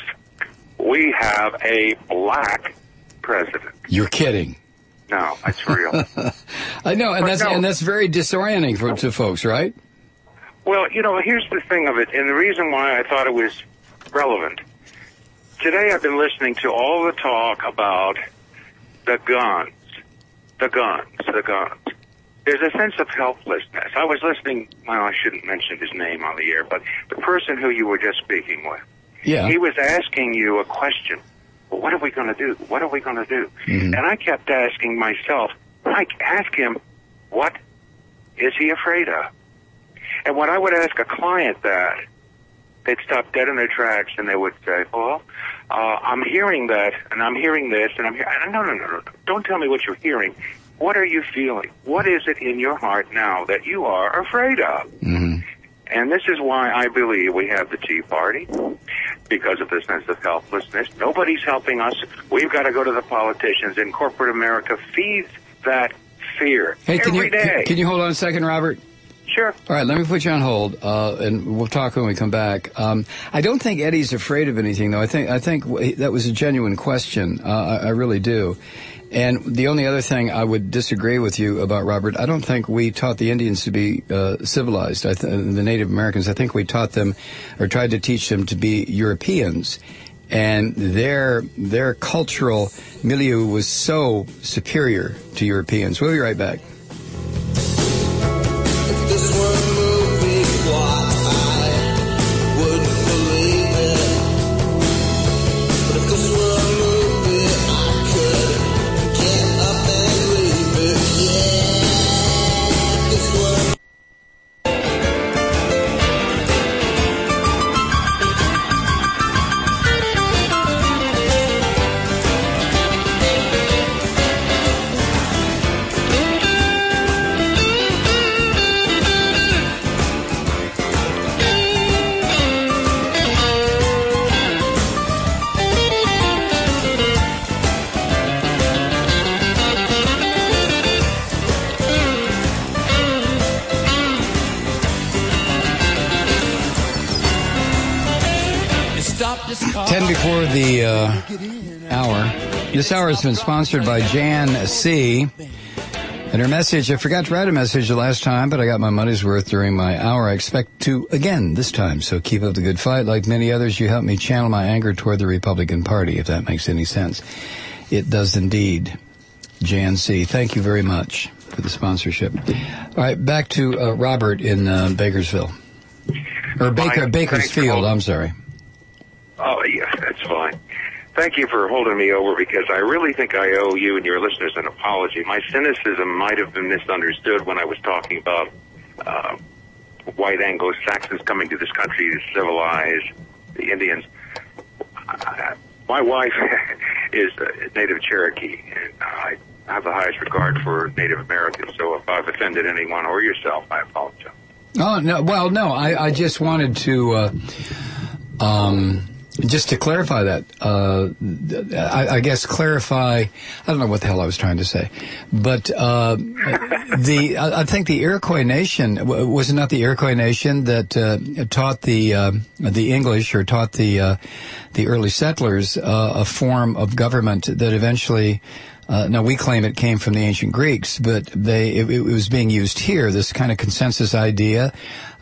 Speaker 8: We have a black president.
Speaker 1: You're kidding.
Speaker 8: No, it's real.
Speaker 1: I know, and
Speaker 8: But
Speaker 1: that's
Speaker 8: no.
Speaker 1: and that's very disorienting for to folks, right?
Speaker 8: Well, you know, here's the thing of it, and the reason why I thought it was relevant. Today I've been listening to all the talk about the guns, the guns, the guns. There's a sense of helplessness. I was listening, well, I shouldn't mention his name on the air, but the person who you were just speaking with,
Speaker 1: Yeah.
Speaker 8: he was asking you a question. Well, what are we going to do? What are we going to do?
Speaker 1: Mm-hmm.
Speaker 8: And I kept asking myself, Mike, ask him, what is he afraid of? And when I would ask a client that, they'd stop dead in their tracks and they would say, well, uh, I'm hearing that, and I'm hearing this, and I'm hearing, no, no, no, no, don't tell me what you're hearing. What are you feeling? What is it in your heart now that you are afraid of?
Speaker 1: Mm-hmm.
Speaker 8: And this is why I believe we have the Tea Party, because of the sense of helplessness. Nobody's helping us. We've got to go to the politicians, and corporate America feeds that fear
Speaker 1: Hey, can
Speaker 8: every
Speaker 1: you
Speaker 8: day.
Speaker 1: can, can you hold on a second, Robert?
Speaker 8: Sure.
Speaker 1: All right, let me put you on hold, uh, and we'll talk when we come back. Um, I don't think Eddie's afraid of anything, though. I think I think w- that was a genuine question. Uh, I, I really do. And the only other thing I would disagree with you about, Robert, I don't think we taught the Indians to be uh, civilized. I th- the Native Americans, I think we taught them, or tried to teach them to be Europeans. And their their cultural milieu was so superior to Europeans. We'll be right back. Ten before the uh, hour. This hour has been sponsored by Jan C. And her message, I forgot to write a message the last time, but I got my money's worth during my hour. I expect to again this time, so keep up the good fight. Like many others, you helped me channel my anger toward the Republican Party, if that makes any sense. It does indeed. Jan C., thank you very much for the sponsorship. All right, back to uh, Robert in uh, Bakersville. Or Baker,
Speaker 8: Mike,
Speaker 1: Bakersfield, I'm sorry.
Speaker 8: Oh, yes, that's fine. Thank you for holding me over, because I really think I owe you and your listeners an apology. My cynicism might have been misunderstood when I was talking about uh, white Anglo-Saxons coming to this country to civilize the Indians. Uh, my wife is a native Cherokee, and I have the highest regard for Native Americans, so if I've offended anyone or yourself, I apologize.
Speaker 1: Oh, no, well, no, I, I just wanted to... Uh, um, just to clarify that, uh, I, I guess clarify, I don't know what the hell I was trying to say, but uh, the I, I think the Iroquois Nation, was it not the Iroquois Nation that uh, taught the uh, the English or taught the uh, the early settlers uh, a form of government that eventually, uh, now we claim it came from the ancient Greeks, but they it, it was being used here, this kind of consensus idea.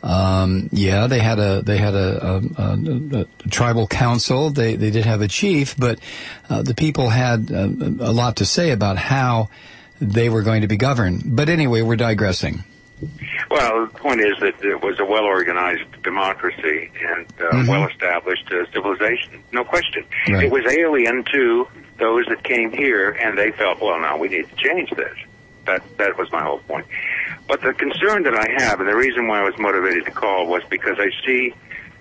Speaker 1: Um, yeah, they had a, they had a, a, a, a tribal council. They, they did have a chief, but, uh, the people had a, a lot to say about how they were going to be governed. But anyway, we're digressing.
Speaker 8: Well, the point is that it was a well-organized democracy and uh,
Speaker 1: mm-hmm.
Speaker 8: well-established uh, civilization. No question.
Speaker 1: Right.
Speaker 8: It was alien to those that came here, and they felt, well, now we need to change this. That that was my whole point. But the concern that I have, and the reason why I was motivated to call, was because I see,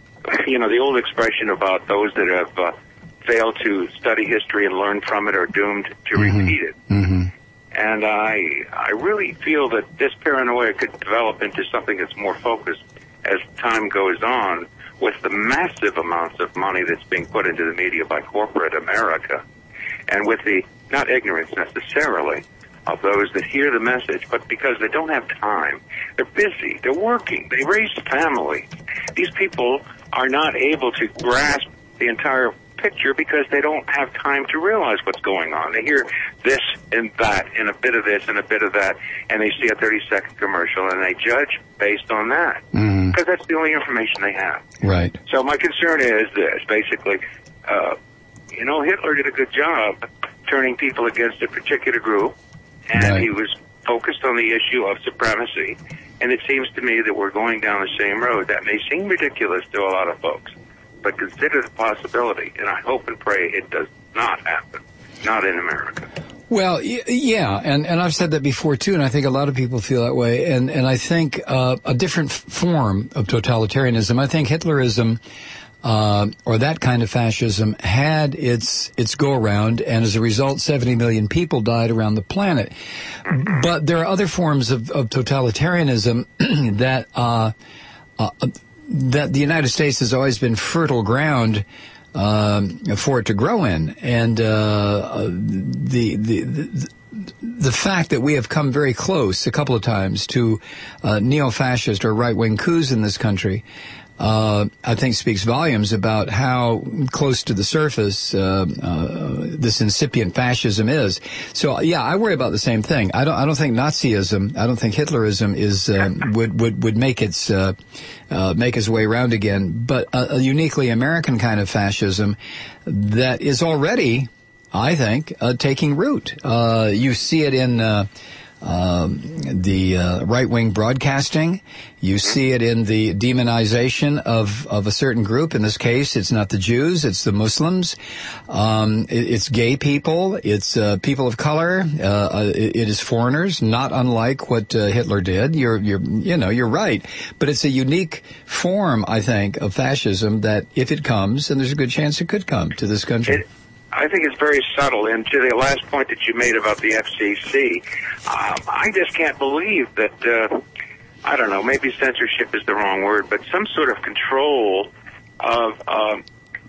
Speaker 8: you know, the old expression about those that have uh, failed to study history and learn from it are doomed to
Speaker 1: mm-hmm.
Speaker 8: repeat it.
Speaker 1: Mm-hmm.
Speaker 8: And I I really feel that this paranoia could develop into something that's more focused as time goes on, with the massive amounts of money that's being put into the media by corporate America, and with the, not ignorance necessarily, of those that hear the message, but because they don't have time. They're busy. They're working. They raise family. These people are not able to grasp the entire picture because they don't have time to realize what's going on. They hear this and that and a bit of this and a bit of that, and they see a thirty-second commercial, and they judge based on that because
Speaker 1: mm-hmm.
Speaker 8: that's the only information they have.
Speaker 1: Right.
Speaker 8: So my concern is this, basically, uh, you know, Hitler did a good job turning people against a particular group, and
Speaker 1: right.
Speaker 8: he was focused on the issue of supremacy. And it seems to me that we're going down the same road. That may seem ridiculous to a lot of folks, but consider the possibility, and I hope and pray it does not happen, not in America.
Speaker 1: Well, y- yeah, and, and I've said that before, too, and I think a lot of people feel that way. And, and I think uh, a different f- form of totalitarianism, I think Hitlerism, Uh, or that kind of fascism had its its go-around, and as a result, seventy million people died around the planet. But there are other forms of, of totalitarianism that uh, uh, that the United States has always been fertile ground um, for it to grow in, and uh, the the. the The fact that we have come very close a couple of times to uh, neo-fascist or right-wing coups in this country, uh, I think speaks volumes about how close to the surface uh, uh, this incipient fascism is. So, yeah, I worry about the same thing. I don't. I don't think Nazism. I don't think Hitlerism is uh, would would would make its uh, uh, make its way around again. But a, a uniquely American kind of fascism that is already, I think, uh, taking root. Uh, you see it in uh, uh, the uh, right-wing broadcasting. You see it in the demonization of, of a certain group. In this case, it's not the Jews, it's the Muslims. Um, it, it's gay people. It's uh, people of color. Uh, it, it is foreigners, not unlike what uh, Hitler did. You're, you're, you know, you're right. But it's a unique form, I think, of fascism that, if it comes, and there's a good chance it could come to this country.
Speaker 8: It- I think it's very subtle. And to the last point that you made about the F C C, um, I just can't believe that, uh, I don't know, maybe censorship is the wrong word, but some sort of control of, um,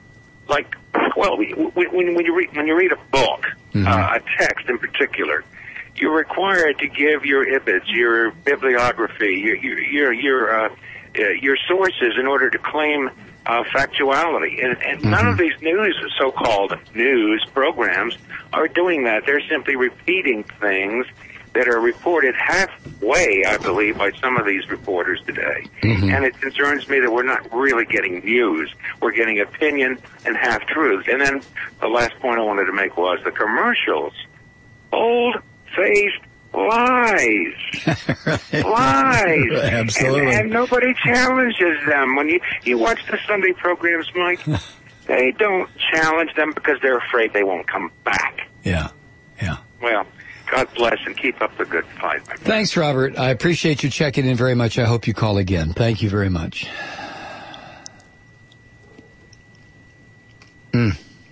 Speaker 8: like, well, when, when, you read, when you read a book, mm-hmm. uh, a text in particular, you're required to give your ibits, your bibliography, your, your, your, your, uh, your sources in order to claim Uh, factuality. And, and mm-hmm. none of these news, so-called news programs are doing that. They're simply repeating things that are reported halfway, I believe, by some of these reporters today. Mm-hmm. And it concerns me that we're not really getting news. We're getting opinion and half-truths. And then the last point I wanted to make was the commercials. Old-faced lies.
Speaker 1: Right.
Speaker 8: Lies.
Speaker 1: Absolutely.
Speaker 8: And, and nobody challenges them. When you, you watch the Sunday programs, Mike, they don't challenge them because they're afraid they won't come back.
Speaker 1: Yeah, yeah.
Speaker 8: Well, God bless and keep up the good fight.
Speaker 1: Thanks, Robert. I appreciate you checking in very much. I hope you call again. Thank you very much. Mm.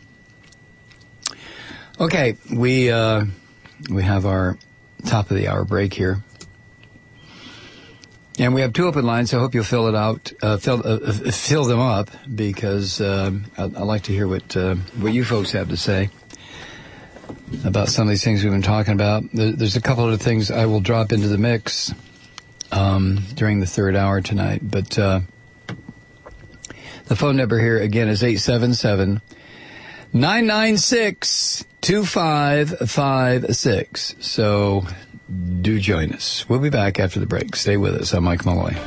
Speaker 1: Okay, we uh, we have our top of the hour break here. And we have two open lines. I hope you'll fill it out, uh, fill, uh, fill them up, because um, I'd, I'd like to hear what uh, what you folks have to say about some of these things we've been talking about. There, there's a couple other things I will drop into the mix um, during the third hour tonight. But uh, the phone number here again is eight seven seven, nine nine six, two five five six. So do join us. We'll be back after the break. Stay with us. I'm Mike Malloy.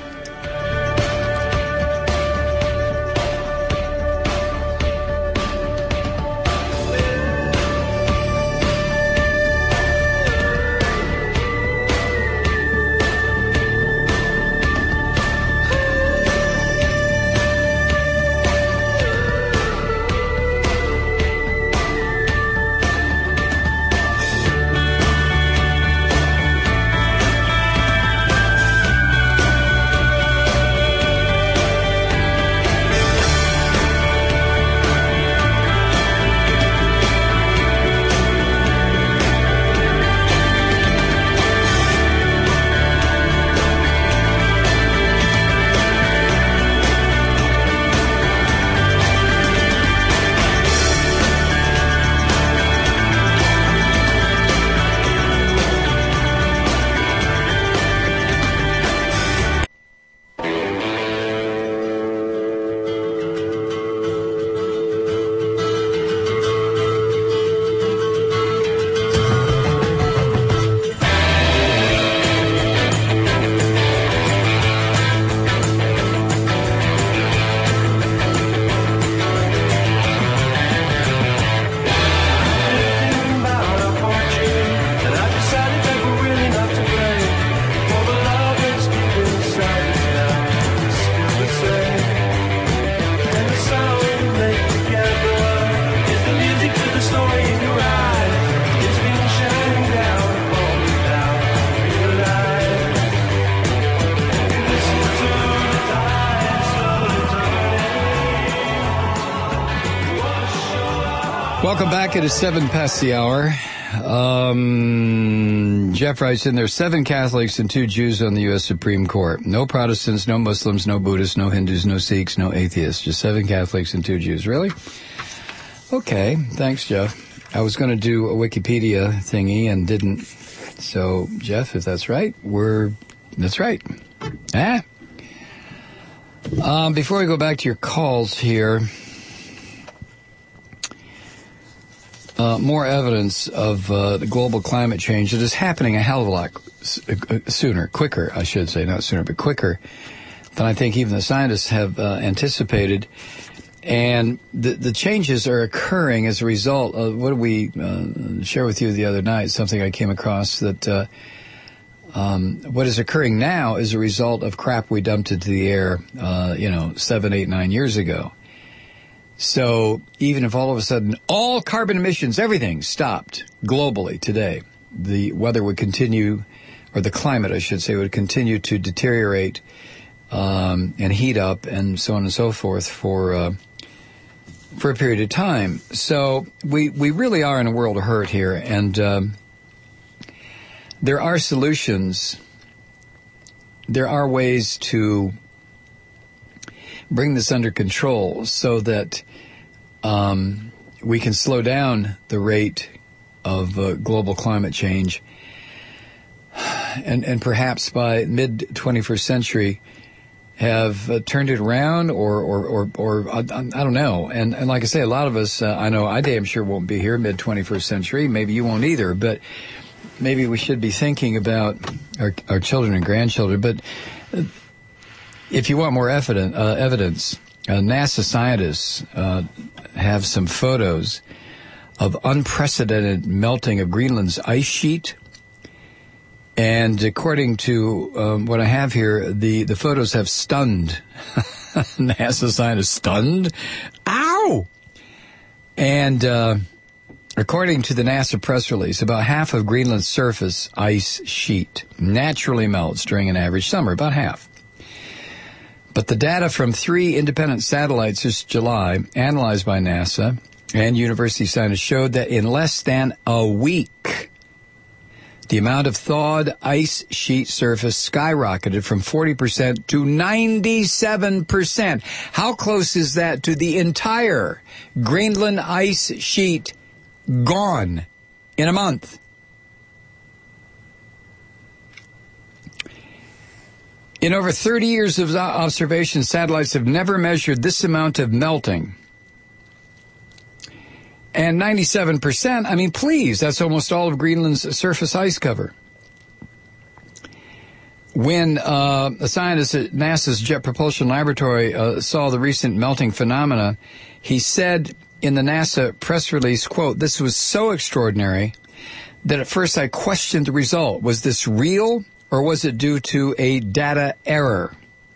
Speaker 1: Welcome back. It is seven past the hour. Um, Jeff writes in there, seven Catholics and two Jews on the U S Supreme Court. No Protestants, no Muslims, no Buddhists, no Hindus, no Sikhs, no atheists. Just seven Catholics and two Jews. Really? Okay. Thanks, Jeff. I was going to do a Wikipedia thingy and didn't. So, Jeff, if that's right, we're, that's right. Ah. Um, before we go back to your calls here, Uh, more evidence of uh, the global climate change that is happening a hell of a lot sooner, quicker, I should say, not sooner, but quicker than I think even the scientists have uh, anticipated. And the, the changes are occurring as a result of what did we uh, share with you the other night, something I came across that uh, um, what is occurring now is a result of crap we dumped into the air, uh, you know, seven, eight, nine years ago. So even if all of a sudden all carbon emissions, everything stopped globally today, the weather would continue, or the climate, I should say, would continue to deteriorate um, and heat up and so on and so forth for uh, for a period of time. So we, we really are in a world of hurt here, and um, there are solutions. There are ways to bring this under control so that um, we can slow down the rate of uh, global climate change, and and perhaps by mid twenty-first century have uh, turned it around, or or or, or I, I don't know. And and like I say, a lot of us, uh, I know I damn sure won't be here mid twenty-first century. Maybe you won't either. But maybe we should be thinking about our our children and grandchildren. But uh, if you want more evidence, uh, evidence, uh, NASA scientists uh, have some photos of unprecedented melting of Greenland's ice sheet. And according to um, what I have here, the, the photos have stunned NASA scientists. Stunned? Ow! And uh, according to the NASA press release, about half of Greenland's surface ice sheet naturally melts during an average summer, about half. But the data from three independent satellites this July, analyzed by NASA and university scientists, showed that in less than a week, the amount of thawed ice sheet surface skyrocketed from forty percent to ninety-seven percent. How close is that to the entire Greenland ice sheet gone in a month? In over thirty years of observation, satellites have never measured this amount of melting. And ninety-seven percent, I mean, please, that's almost all of Greenland's surface ice cover. When uh, a scientist at NASA's Jet Propulsion Laboratory uh, saw the recent melting phenomena, he said in the NASA press release, quote, "This was so extraordinary that at first I questioned the result. Was this real? Or was it due to a data error?"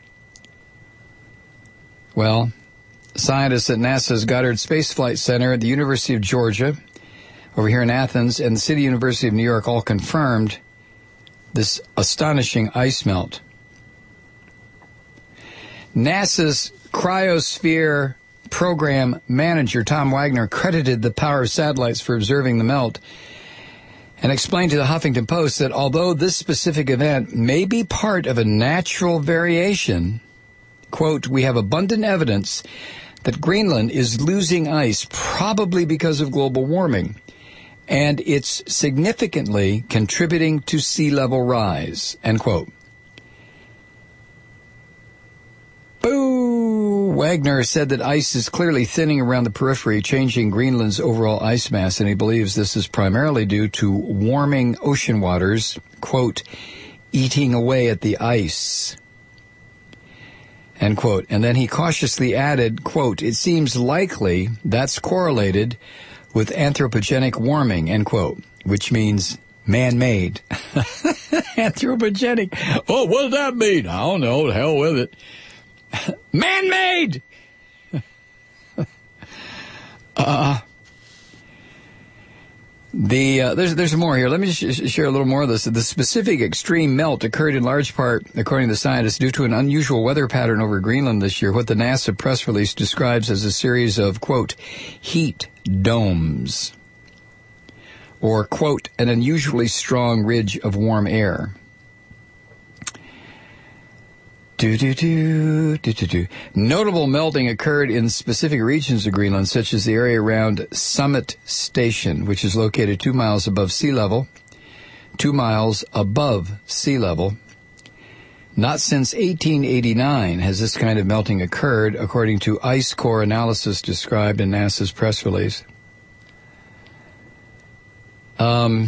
Speaker 1: Well, scientists at NASA's Goddard Space Flight Center at the University of Georgia, over here in Athens, and the City University of New York all confirmed this astonishing ice melt. NASA's Cryosphere Program Manager, Tom Wagner, credited the power of satellites for observing the melt, and explained to the Huffington Post that although this specific event may be part of a natural variation, quote, "we have abundant evidence that Greenland is losing ice probably because of global warming, and it's significantly contributing to sea level rise," end quote. Boo! Wagner said that ice is clearly thinning around the periphery, changing Greenland's overall ice mass, and he believes this is primarily due to warming ocean waters, quote, "eating away at the ice," end quote. And then he cautiously added, quote, "it seems likely that's correlated with anthropogenic warming," end quote, which means man-made. Anthropogenic. Oh, what does that mean? I don't know. The hell with it. Man-made! uh, the uh, there's there's more here. Let me just sh- share a little more of this. The specific extreme melt occurred in large part, according to the scientists, due to an unusual weather pattern over Greenland this year, what the NASA press release describes as a series of, quote, "heat domes," or, quote, "an unusually strong ridge of warm air." Do, do, do, do, do, do. Notable melting occurred in specific regions of Greenland, such as the area around Summit Station, which is located two miles above sea level. Two miles above sea level. Not since eighteen eighty-nine has this kind of melting occurred, according to ice core analysis described in NASA's press release. Um...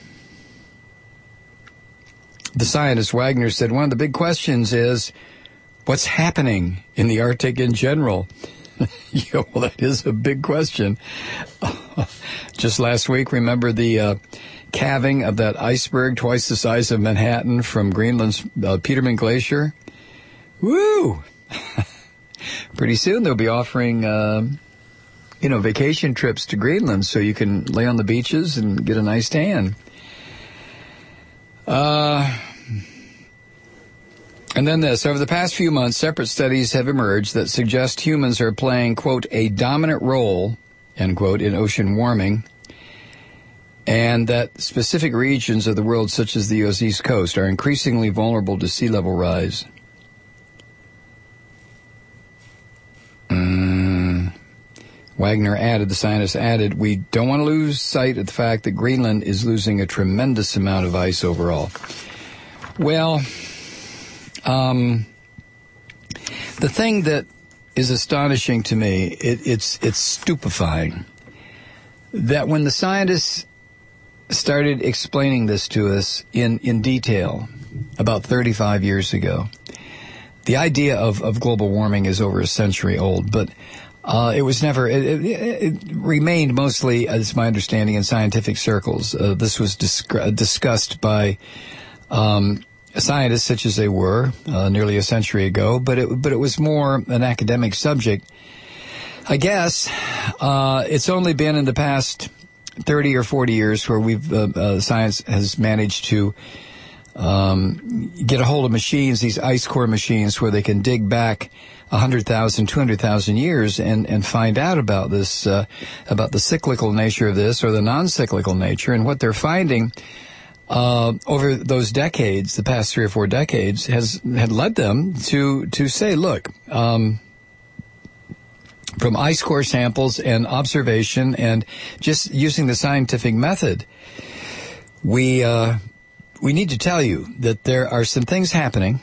Speaker 1: The scientist Wagner said one of the big questions is, what's happening in the Arctic in general? Yeah, well, that is a big question. Just last week, remember the uh, calving of that iceberg twice the size of Manhattan from Greenland's uh, Petermann Glacier? Woo! Pretty soon they'll be offering, uh, you know, vacation trips to Greenland so you can lay on the beaches and get a nice tan. Uh, and then this, over the past few months, separate studies have emerged that suggest humans are playing, quote, "a dominant role," end quote, in ocean warming, and that specific regions of the world, such as the U S East Coast, are increasingly vulnerable to sea level rise. Mm. Wagner added, the scientist added, "we don't want to lose sight of the fact that Greenland is losing a tremendous amount of ice overall." Well, um, the thing that is astonishing to me, it, it's it's stupefying, that when the scientists started explaining this to us in, in detail about thirty-five years ago, the idea of, of global warming is over a century old, but Uh, it was never, it, it, it remained mostly, as my understanding, in scientific circles. Uh, this was disc- discussed by um, scientists, such as they were, uh, nearly a century ago, but it, but it was more an academic subject. I guess uh, it's only been in the past thirty or forty years where we've, uh, uh, science has managed to um, get a hold of machines, these ice core machines, where they can dig back one hundred thousand, two hundred thousand years and, and find out about this, uh, about the cyclical nature of this or the non-cyclical nature. And what they're finding uh, over those decades, the past three or four decades, has had led them to to say, look, um, from ice core samples and observation and just using the scientific method, we uh, we need to tell you that there are some things happening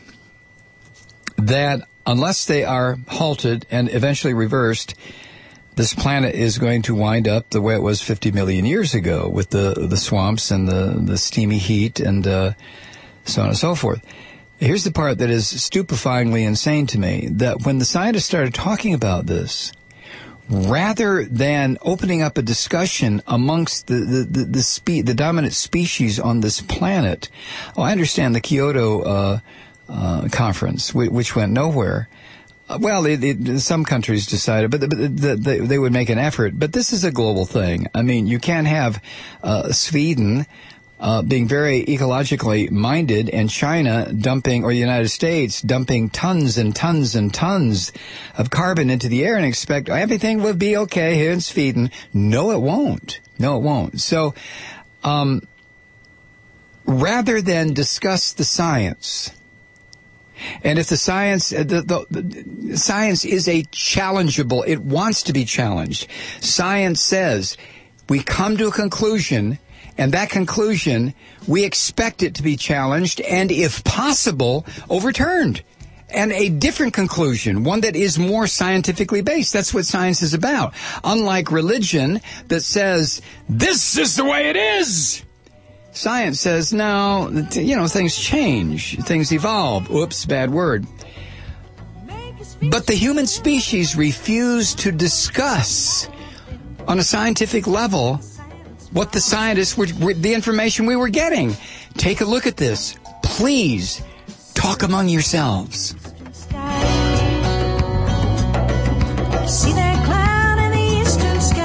Speaker 1: that, unless they are halted and eventually reversed, this planet is going to wind up the way it was fifty million years ago, with the the swamps and the, the steamy heat and uh, so on and so forth. Here's the part that is stupefyingly insane to me, that when the scientists started talking about this, rather than opening up a discussion amongst the the the, the, spe- the dominant species on this planet, oh, I understand the Kyoto uh, uh, conference, which, which went nowhere. Well, it, it, some countries decided, but, the, but the, the, they would make an effort. But this is a global thing. I mean, you can't have uh, Sweden uh, being very ecologically minded and China dumping, or the United States dumping tons and tons and tons of carbon into the air and expect everything will be okay here in Sweden. No, it won't. No, it won't. So, um, rather than discuss the science, and if the science, the, the, the science is a challengeable, it wants to be challenged. Science says we come to a conclusion, and that conclusion, we expect it to be challenged and, if possible, overturned. And a different conclusion, one that is more scientifically based. That's what science is about. Unlike religion that says, this is the way it is. Science says, no, you know, things change, things evolve. Oops, bad word. But the human species refuse to discuss on a scientific level what the scientists were, the information we were getting. Take a look at this. Please talk among yourselves.
Speaker 9: See that cloud in the eastern sky?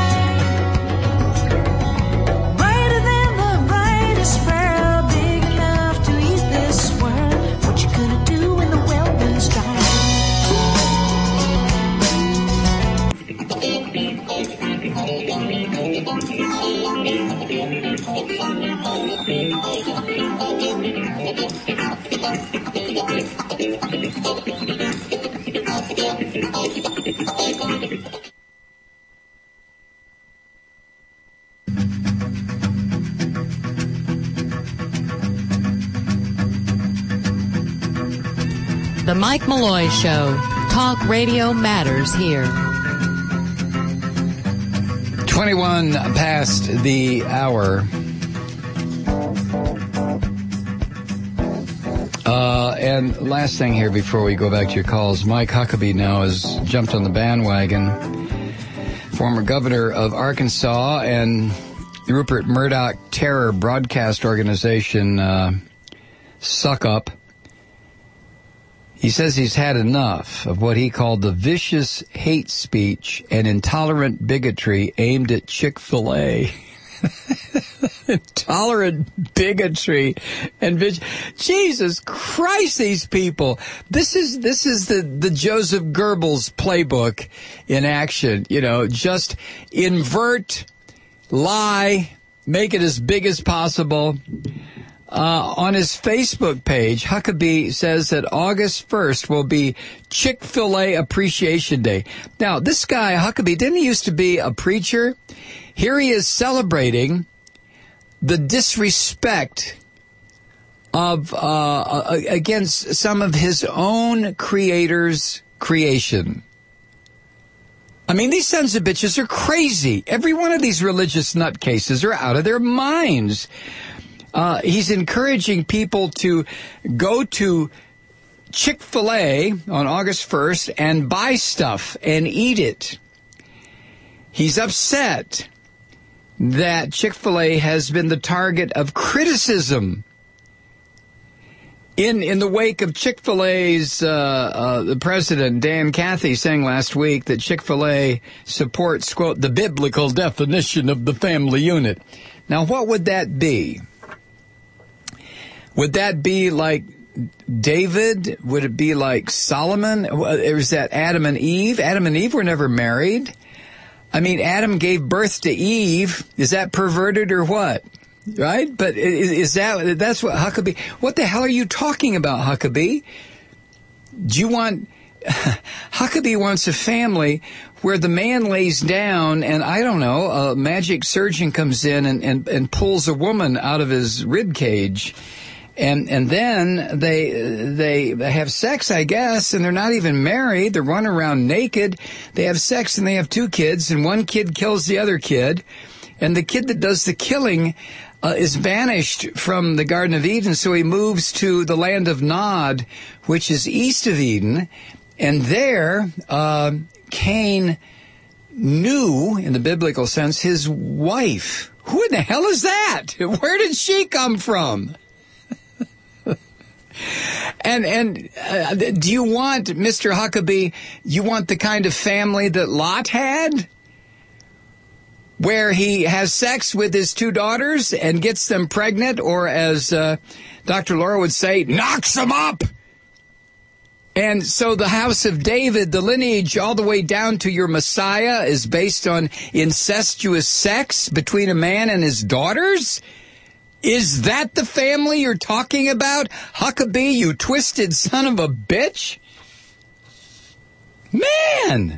Speaker 2: The Mike Malloy Show. Talk radio matters here.
Speaker 1: twenty-one past the hour. Uh, and last thing here before we go back to your calls, Mike Huckabee now has jumped on the bandwagon. Former governor of Arkansas and Rupert Murdoch terror broadcast organization, uh, Suck Up. He says he's had enough of what he called the vicious hate speech and intolerant bigotry aimed at Chick-fil-A. Intolerant bigotry and vis- Jesus Christ, these people. This is this is the, the Joseph Goebbels playbook in action. You know, just invert, lie, make it as big as possible. Uh, on his Facebook page, Huckabee says that August first will be Chick-fil-A Appreciation Day. Now, this guy, Huckabee, didn't he used to be a preacher? Here he is celebrating the disrespect of uh, against some of his own creators' creation. I mean, these sons of bitches are crazy. Every one of these religious nutcases are out of their minds. Uh, he's encouraging people to go to Chick-fil-A on August first and buy stuff and eat it. He's upset that Chick-fil-A has been the target of criticism in in the wake of Chick-fil-A's uh, uh, the president, Dan Cathy, saying last week that Chick-fil-A supports, quote, the biblical definition of the family unit. Now, what would that be? Would that be like David? Would it be like Solomon? Or is that Adam and Eve? Adam and Eve were never married. I mean, Adam gave birth to Eve. Is that perverted or what? right? But is, is that, that's what Huckabee, what the hell are you talking about, Huckabee? Do you want, Huckabee wants a family where the man lays down and, I don't know, a magic surgeon comes in and, and, and pulls a woman out of his rib cage. And and then they they they have sex, I guess, and they're not even married. They're running around naked. They have sex and they have two kids, and one kid kills the other kid. And the kid that does the killing uh, is banished from the Garden of Eden, so he moves to the land of Nod, which is east of Eden. And there, uh, Cain knew, in the biblical sense, his wife. Who in the hell is that? Where did she come from? And and uh, do you want, Mister Huckabee, you want the kind of family that Lot had? Where he has sex with his two daughters and gets them pregnant, or as uh, Doctor Laura would say, knocks them up. And so the house of David, the lineage all the way down to your Messiah, is based on incestuous sex between a man and his daughters? Is that the family you're talking about? Huckabee, you twisted son of a bitch? Man!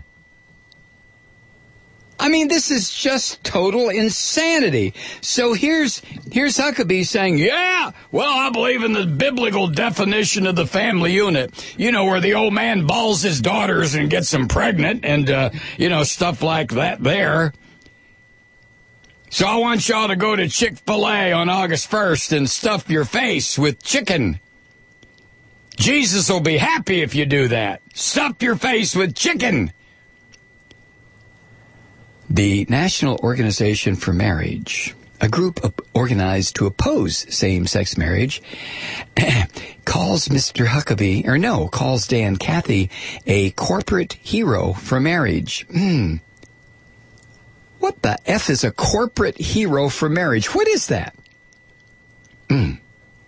Speaker 1: I mean, this is just total insanity. So here's here's Huckabee saying, yeah, well, I believe in the biblical definition of the family unit. You know, where the old man balls his daughters and gets them pregnant and, uh, you know, stuff like that there. So I want y'all to go to Chick-fil-A on August first and stuff your face with chicken. Jesus will be happy if you do that. Stuff your face with chicken. The National Organization for Marriage, a group organized to oppose same-sex marriage, calls Mister Huckabee, or no, calls Dan Cathy a corporate hero for marriage. Hmm. What the F is a corporate hero for marriage? What is that? Mm.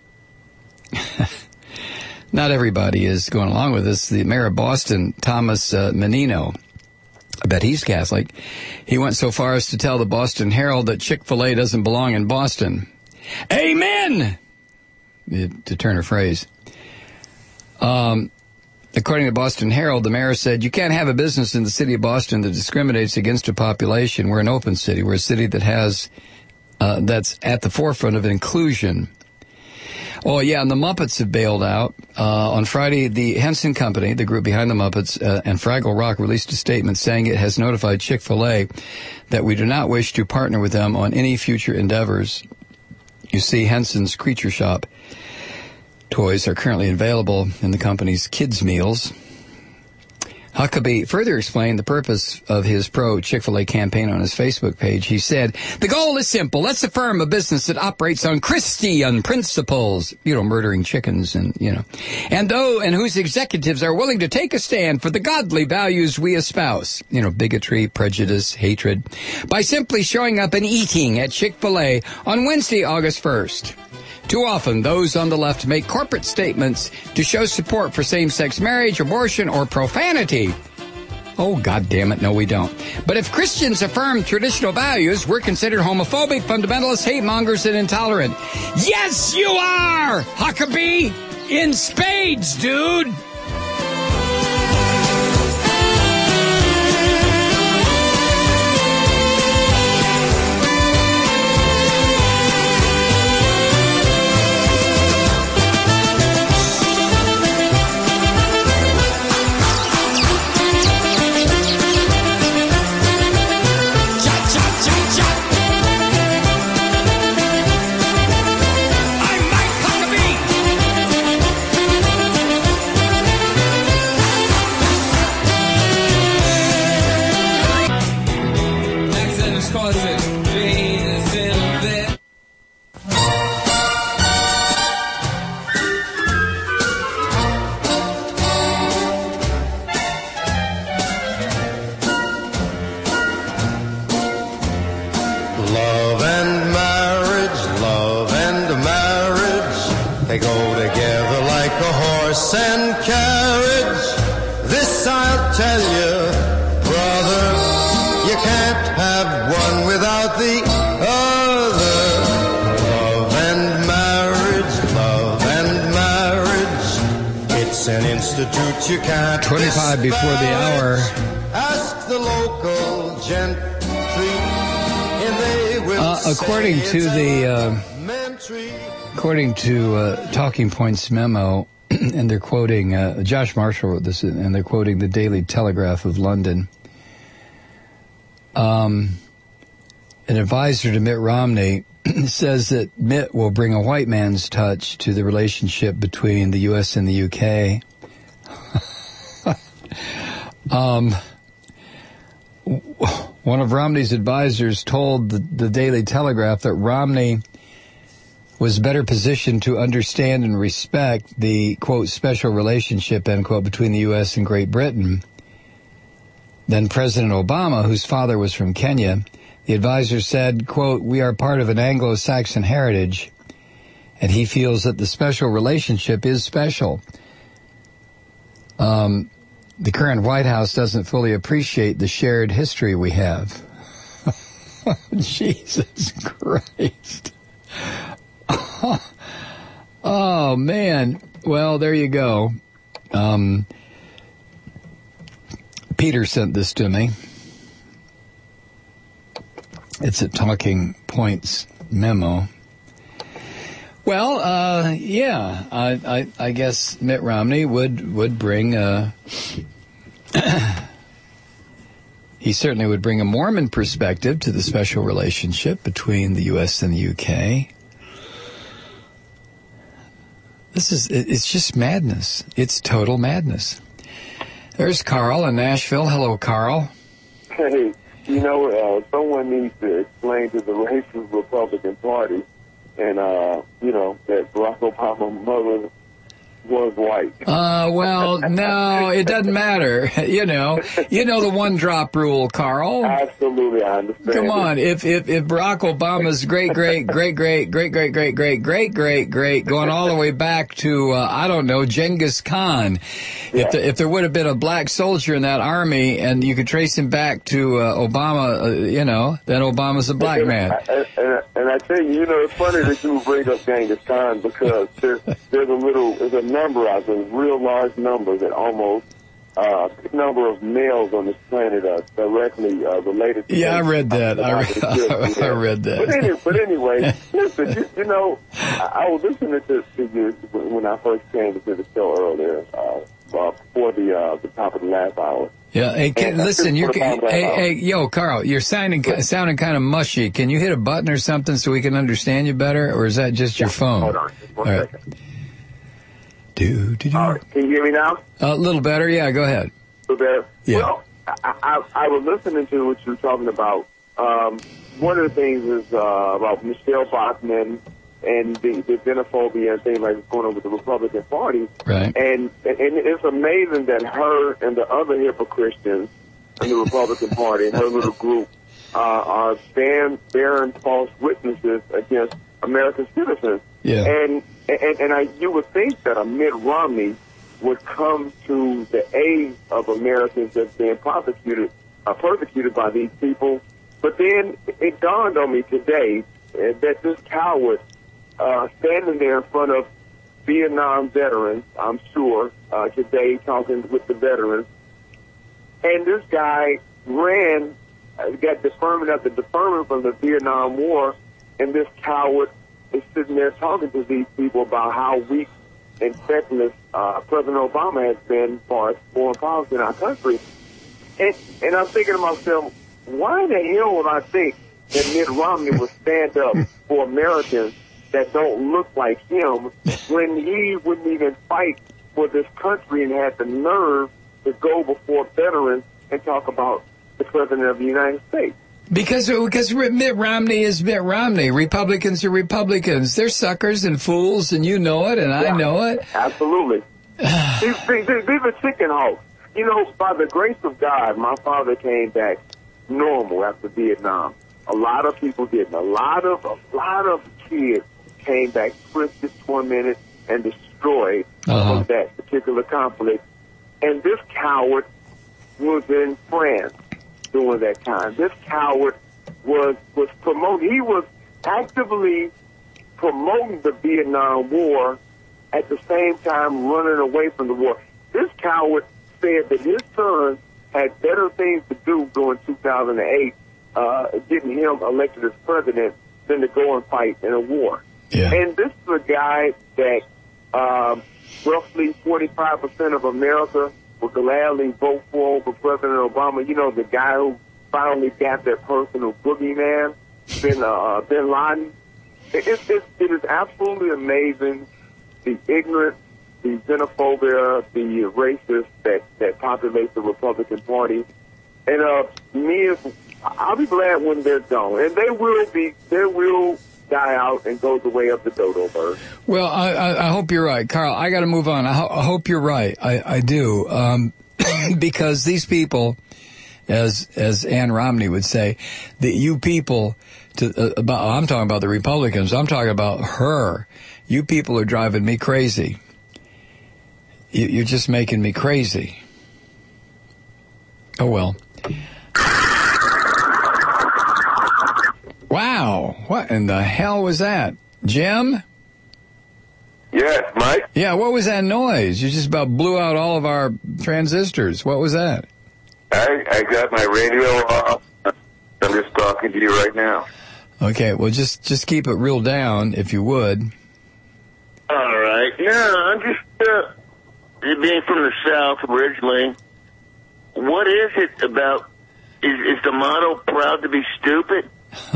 Speaker 1: Not everybody is going along with this. The mayor of Boston, Thomas uh, Menino, I bet he's Catholic. He went so far as to tell the Boston Herald that Chick-fil-A doesn't belong in Boston. Amen! To turn a phrase. Um... According to the Boston Herald, the mayor said, you can't have a business in the city of Boston that discriminates against a population. We're an open city. We're a city that has, uh, that's at the forefront of inclusion. Oh, yeah, and the Muppets have bailed out. Uh, on Friday, the Henson Company, the group behind the Muppets, uh, and Fraggle Rock released a statement saying it has notified Chick-fil-A that we do not wish to partner with them on any future endeavors. You see, Henson's Creature Shop toys are currently available in the company's kids' meals. Huckabee further explained the purpose of his pro-Chick-fil-A campaign on his Facebook page. He said, the goal is simple. Let's affirm a business that operates on Christian principles, you know, murdering chickens and, you know, and though, and whose executives are willing to take a stand for the godly values we espouse, you know, bigotry, prejudice, hatred, by simply showing up and eating at Chick-fil-A on Wednesday, August first. Too often, those on the left make corporate statements to show support for same-sex marriage, abortion, or profanity. Oh, God damn it, no, we don't. But if Christians affirm traditional values, we're considered homophobic, fundamentalists, hate mongers, and intolerant. Yes, you are, Huckabee! In spades, dude!
Speaker 10: an institute you can't
Speaker 1: twenty-five before the hour.
Speaker 10: Ask the local gentry, and they will
Speaker 1: Uh, according
Speaker 10: say
Speaker 1: to
Speaker 10: it's
Speaker 1: the, uh,
Speaker 10: elementary.
Speaker 1: according to uh, Talking Points memo, and they're quoting, uh, Josh Marshall wrote this, and they're quoting the Daily Telegraph of London. Um, an advisor to Mitt Romney says that Mitt will bring a white man's touch to the relationship between the U S and the U K. um, one of Romney's advisors told the, the Daily Telegraph that Romney was better positioned to understand and respect the, quote, special relationship, end quote, between the U S and Great Britain than President Obama, whose father was from Kenya. The advisor said, quote, we are part of an Anglo-Saxon heritage, and he feels that the special relationship is special. Um, the current White House doesn't fully appreciate the shared history we have. Jesus Christ. Oh, man. Well, there you go. Um, Peter sent this to me. It's a Talking Points memo. Well, uh, yeah, I, I, I guess Mitt Romney would, would bring a... he certainly would bring a Mormon perspective to the special relationship between the U S and the U K. This is, it's just madness. It's total madness. There's Carl in Nashville. Hello, Carl.
Speaker 11: Hey, you know, uh, someone needs to explain to the racist Republican Party and, uh, you know, that Barack Obama's mother was white.
Speaker 1: Uh, well, no, it doesn't matter. You know, you know the one drop rule, Carl.
Speaker 11: Absolutely, I understand.
Speaker 1: Come on, if if if Barack Obama's great great great great great great great great great great great going all the way back to uh, I don't know Genghis Khan,
Speaker 11: Yeah.
Speaker 1: if the, if there would have been a black soldier in that army and you could trace him back to uh, Obama, uh, you know, then Obama's a black man.
Speaker 11: And, and, and I tell you, you know, it's funny that you bring up Genghis Khan because there's there's a little there's a number out there, a real large number that almost uh, a big number of males on this planet are directly uh, related to
Speaker 1: Yeah, I
Speaker 11: them.
Speaker 1: read that. I read, I read that.
Speaker 11: But, any, but anyway, listen, you, you know, I, I was listening to, to you when I first came to the show earlier, uh, uh, before the uh, the top of the last hour.
Speaker 1: Yeah, hey, can,
Speaker 11: And
Speaker 1: listen, you're,
Speaker 11: before the top of the
Speaker 1: hey,
Speaker 11: last hour.
Speaker 1: hey, yo, Carl, you're sounding, sounding kind of mushy. Can you hit a button or something so we can understand you better, or is that just your phone?
Speaker 11: Hold on, just one
Speaker 1: All right.
Speaker 11: second.
Speaker 1: Do, do, do.
Speaker 11: All right, can you hear me now?
Speaker 1: A little better, yeah, go ahead.
Speaker 11: So there.
Speaker 1: Yeah.
Speaker 11: Well, I, I, I was listening to what you were talking about. Um, one of the things is uh, about Michelle Bachmann and the, the xenophobia and things like what's going on with the Republican Party.
Speaker 1: Right.
Speaker 11: And and it's amazing that her and the other hypocristians in the Republican Party and her little group uh, are bearing, bearing false witnesses against American citizens.
Speaker 1: Yeah.
Speaker 11: And and and I, you would think that a Mitt Romney would come to the aid of Americans that's being prosecuted, uh, persecuted by these people. But then it dawned on me today uh, that this coward uh, standing there in front of Vietnam veterans, I'm sure, uh, today talking with the veterans, and this guy ran, uh, got deferment after deferment from the Vietnam War, and this coward is sitting there talking to these people about how weak and feckless uh, President Obama has been as far as foreign policy in our country. And, and I'm thinking to myself, why the hell would I think that Mitt Romney would stand up for Americans that don't look like him when he wouldn't even fight for this country and had the nerve to go before veterans and talk about the President of the United States?
Speaker 1: Because because Mitt Romney is Mitt Romney. Republicans are Republicans. They're suckers and fools, and you know it, and I
Speaker 11: Yeah,
Speaker 1: know it.
Speaker 11: Absolutely. these, these, these are chicken hawks. You know, by the grace of God, my father came back normal after Vietnam. A lot of people didn't. A lot of a lot of kids came back twisted, tormented, and destroyed
Speaker 1: Uh-huh.
Speaker 11: from that particular conflict. And this coward was in France during that time. This coward was was promoting. He was actively promoting the Vietnam War at the same time running away from the war. This coward said that his son had better things to do during two thousand eight, uh, getting him elected as president, than to go and fight in a war.
Speaker 1: Yeah.
Speaker 11: And this is a guy that um, roughly forty-five percent of America would gladly vote for over President Obama. You know, the guy who finally got that personal boogeyman, bin, uh, bin Laden. It, it, it, it is absolutely amazing, the ignorance, the xenophobia, the racist that, that populates the Republican Party. And uh, me, as, I'll be glad when they're gone. And they will be, they will die out and go the way of the dodo bird.
Speaker 1: Well, I, I, I hope you're right. Carl, I got to move on. I, ho- I hope you're right. I, I do. Um, because these people, as as Ann Romney would say, that you people, to, uh, about I'm talking about the Republicans, I'm talking about her. You people are driving me crazy. You, you're just making me crazy. Oh, well. Wow. What in the hell was that? Jim?
Speaker 12: Yes, Mike?
Speaker 1: Yeah, what was that noise? You just about blew out all of our transistors. What was that?
Speaker 12: I, I got my radio off. I'm just talking to you right now.
Speaker 1: Okay, well, just, just keep it real down, if you would.
Speaker 12: All right. No, I'm just, uh, being from the South originally, what is it about, is, is the motto proud to be stupid?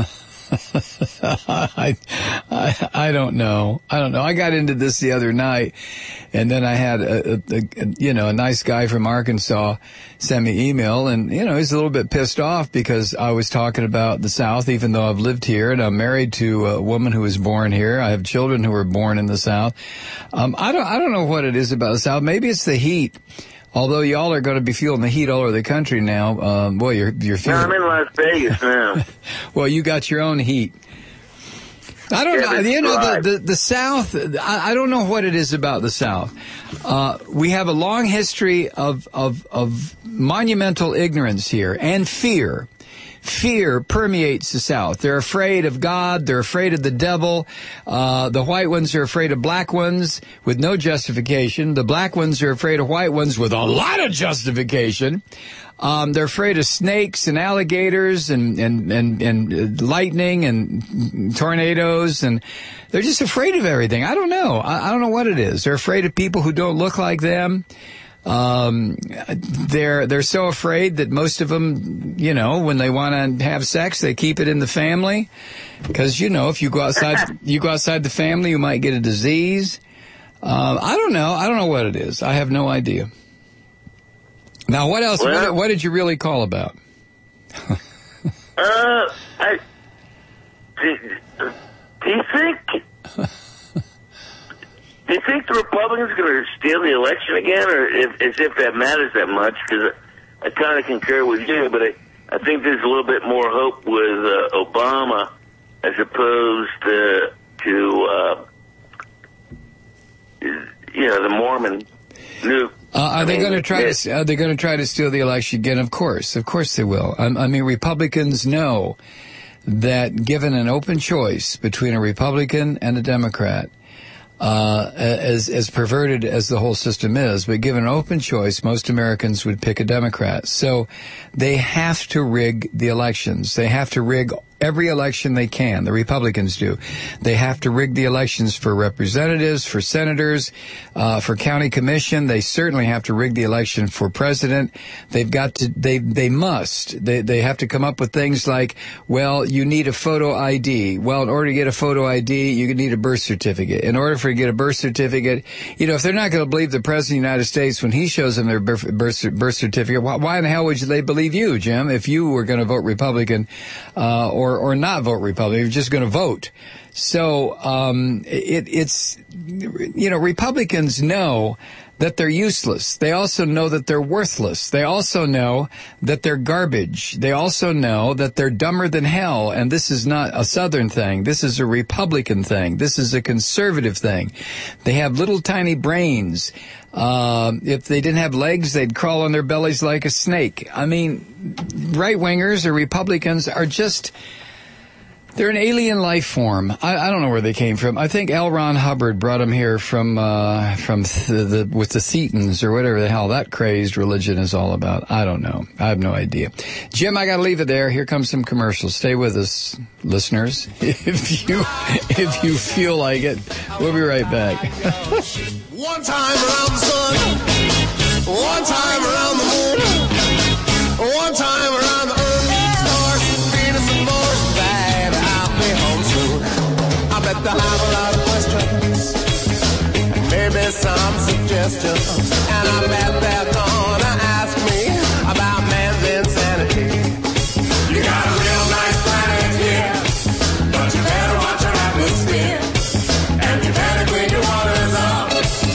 Speaker 1: I, I I don't know. I don't know. I got into this the other night, and then I had a, a, a you know a nice guy from Arkansas send me email, and you know he's a little bit pissed off because I was talking about the South, even though I've lived here and I'm married to a woman who was born here. I have children who were born in the South. Um, I don't I don't know what it is about the South. Maybe it's the heat. Although y'all are going to be feeling the heat all over the country now, um, boy, you're you're feeling.
Speaker 12: No, I'm in Las Vegas now.
Speaker 1: Well, you got your own heat. I don't
Speaker 12: yeah,
Speaker 1: know. You know,
Speaker 12: right.
Speaker 1: the, the the South. I, I don't know what it is about the South. Uh, we have a long history of of of monumental ignorance here and fear. Fear permeates the South. They're afraid of God. They're afraid of the devil. Uh, the white ones are afraid of black ones with no justification. The black ones are afraid of white ones with a lot of justification. Um, they're afraid of snakes and alligators and, and, and, and lightning and tornadoes, and they're just afraid of everything. I don't know. I, I don't know what it is. They're afraid of people who don't look like them. Um, they're, they're so afraid that most of them, you know, when they want to have sex, they keep it in the family. Cause, you know, if you go outside, you go outside the family, you might get a disease. Uh, I don't know. I don't know what it is. I have no idea. Now, what else,
Speaker 12: well,
Speaker 1: what, what did you really call about?
Speaker 12: uh, I, do, do you think, do you think the Republicans are going to steal the election again, or if, as if that matters that much? Because I, I kind of concur with you, but I, I think there's a little bit more hope with uh, Obama as opposed to, to uh, you know, the Mormon nuke.
Speaker 1: Uh, are I they going to try it, to? Are they going to try to steal the election again? Of course, of course they will. I, I mean, Republicans know that given an open choice between a Republican and a Democrat, uh, as as perverted as the whole system is, but given an open choice, most Americans would pick a Democrat. So they have to rig the elections. They have to rig every election they can. The Republicans do. They have to rig the elections for representatives, for senators, uh, for county commission. They certainly have to rig the election for president. They've got to, they, they must. They, they have to come up with things like, well, you need a photo I D. Well, in order to get a photo I D, you need a birth certificate. In order for you to get a birth certificate, you know, if they're not going to believe the President of the United States when he shows them their birth, birth, birth certificate, why, why in the hell would they believe you, Jim, if you were going to vote Republican, uh, or, or not vote Republican? You're just going to vote. So, um, it, it's, you know, Republicans know that they're useless. They also know that they're worthless. They also know that they're garbage. They also know that they're dumber than hell. And this is not a Southern thing. This is a Republican thing. This is a conservative thing. They have little tiny brains. Uh, if they didn't have legs, they'd crawl on their bellies like a snake. I mean, right-wingers or Republicans are just, They're an alien life form. I, I don't know where they came from. I think L. Ron Hubbard brought them here from uh, from the, the with the Thetans or whatever the hell that crazed religion is all about. I don't know. I have no idea. Jim, I got to leave it there. Here comes some commercials. Stay with us, listeners, if you if you feel like it. We'll be right back.
Speaker 10: One time around the sun, one time around the moon, one time around the earth, stars, Venus and Mars, baby, I'll be home soon. I bet they have a lot of questions, maybe some suggestions, and I bet they're gonna ask me about man's insanity. You got a real nice planet here, but you better watch your atmosphere, and you better clean your waters up.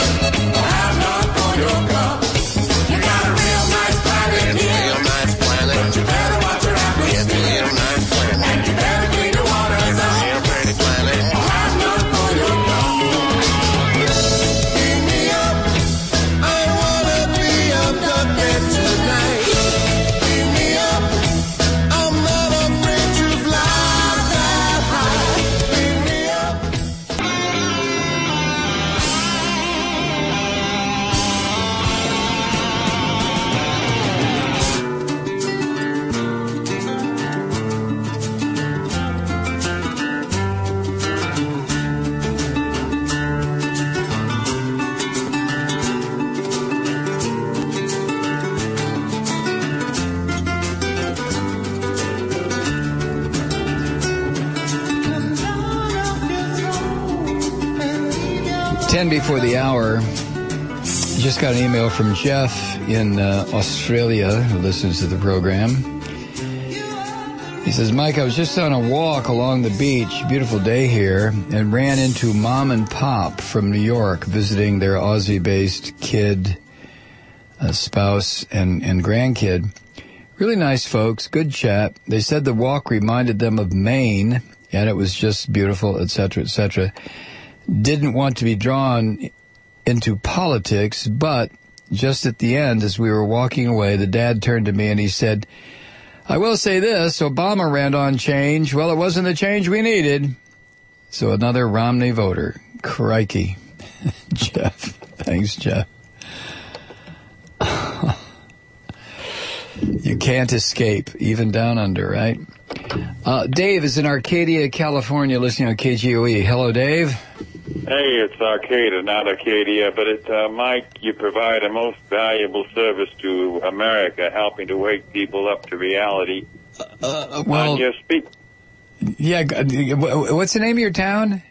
Speaker 1: ten before the hour. Just got an email from Jeff in uh, Australia who listens to the program. He says, Mike, I was just on a walk along the beach, beautiful day here, and ran into Mom and Pop from New York visiting their Aussie-based kid, uh, spouse, and, and grandkid. Really nice folks, good chat. They said the walk reminded them of Maine, and it was just beautiful, et cetera, et cetera. Didn't want to be drawn into politics, but just at the end, as we were walking away, the dad turned to me and he said, I will say this, Obama ran on change. Well, it wasn't the change we needed. So another Romney voter. Crikey. Jeff. Thanks, Jeff. You can't escape, even down under, right? Uh, Dave is in Arcadia, California, listening on K G O E. Hello, Dave.
Speaker 13: Hey, it's Arcadia, not Arcadia, but it, uh, Mike, you provide a most valuable service to America, helping to wake people up to reality.
Speaker 1: Uh, well,
Speaker 13: on your speak.
Speaker 1: Yeah, what's the name of your town?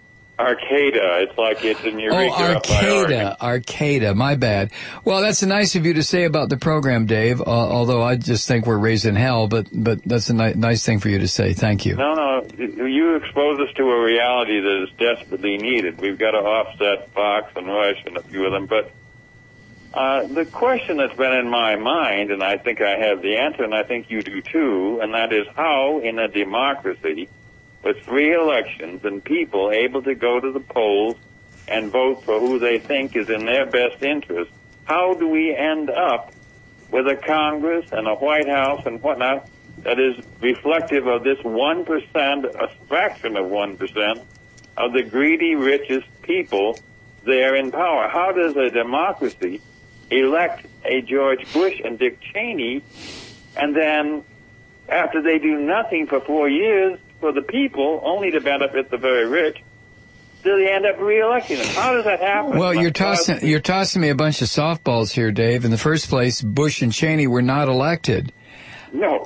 Speaker 13: Arcata. It's like it's in Eureka.
Speaker 1: Oh, Arcata. Arcata. My bad. Well, that's nice of you to say about the program, Dave, uh, although I just think we're raising hell, but but that's a ni- nice thing for you to say. Thank you.
Speaker 13: No, no. You expose us to a reality that is desperately needed. We've got to offset Fox and Rush and a few of them, but uh, the question that's been in my mind, and I think I have the answer, and I think you do too, and that is how in a democracy with free elections and people able to go to the polls and vote for who they think is in their best interest, how do we end up with a Congress and a White House and whatnot that is reflective of this one percent, a fraction of one percent, of the greedy, richest people there in power? How does a democracy elect a George Bush and Dick Cheney, and then after they do nothing for four years for the people, only to benefit the very rich, do they end up re-electing them? How does that happen?
Speaker 1: Well, you're tossing you're tossing me a bunch of softballs here, Dave. In the first place, Bush and Cheney were not elected.
Speaker 13: No.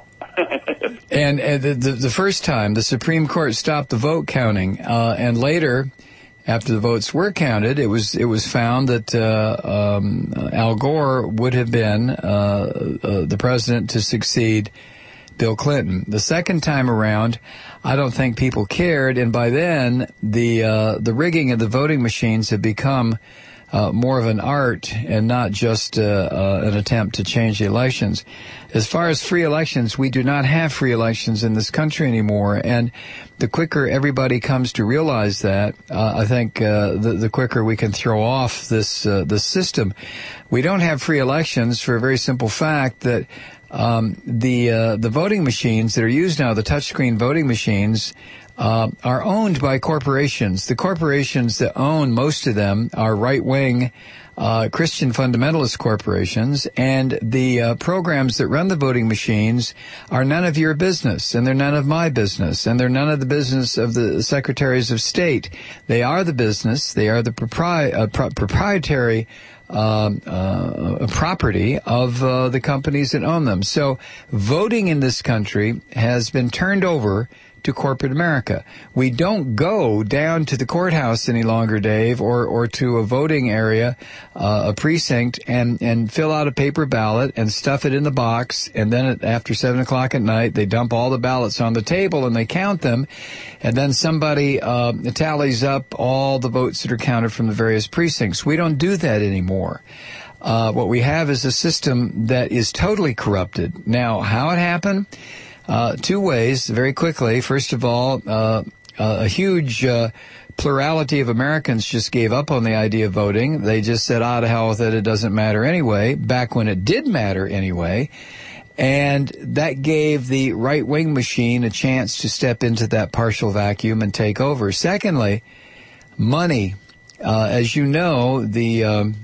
Speaker 1: and and the, the the first time, the Supreme Court stopped the vote counting, uh, and later, after the votes were counted, it was it was found that uh, um, Al Gore would have been uh, uh, the president to succeed Bill Clinton. The second time around, I don't think people cared, and by then the uh, the rigging of the voting machines had become uh, more of an art and not just uh, uh, an attempt to change the elections. As far as free elections, we do not have free elections in this country anymore, and the quicker everybody comes to realize that, uh, I think uh, the, the quicker we can throw off this uh, this system. We don't have free elections for a very simple fact that Um, the uh, the voting machines that are used now, the touchscreen voting machines, uh, are owned by corporations. The corporations that own most of them are right-wing uh, Christian fundamentalist corporations, and the uh, programs that run the voting machines are none of your business, and they're none of my business, and they're none of the business of the secretaries of state. They are the business. They are the propri- uh, pro- proprietary Um, uh, property of uh, the companies that own them. So voting in this country has been turned over to corporate America. We don't go down to the courthouse any longer, Dave, or, or to a voting area, uh, a precinct, and, and fill out a paper ballot and stuff it in the box, and then at, after seven o'clock at night, they dump all the ballots on the table and they count them, and then somebody uh, tallies up all the votes that are counted from the various precincts. We don't do that anymore. Uh, what we have is a system that is totally corrupted. Now, how it happened? Uh, two ways, very quickly. First of all, uh, uh, a huge uh, plurality of Americans just gave up on the idea of voting. They just said, ah, to hell with it, it doesn't matter anyway, back when it did matter anyway. And that gave the right-wing machine a chance to step into that partial vacuum and take over. Secondly, money. Uh, as you know, the, um,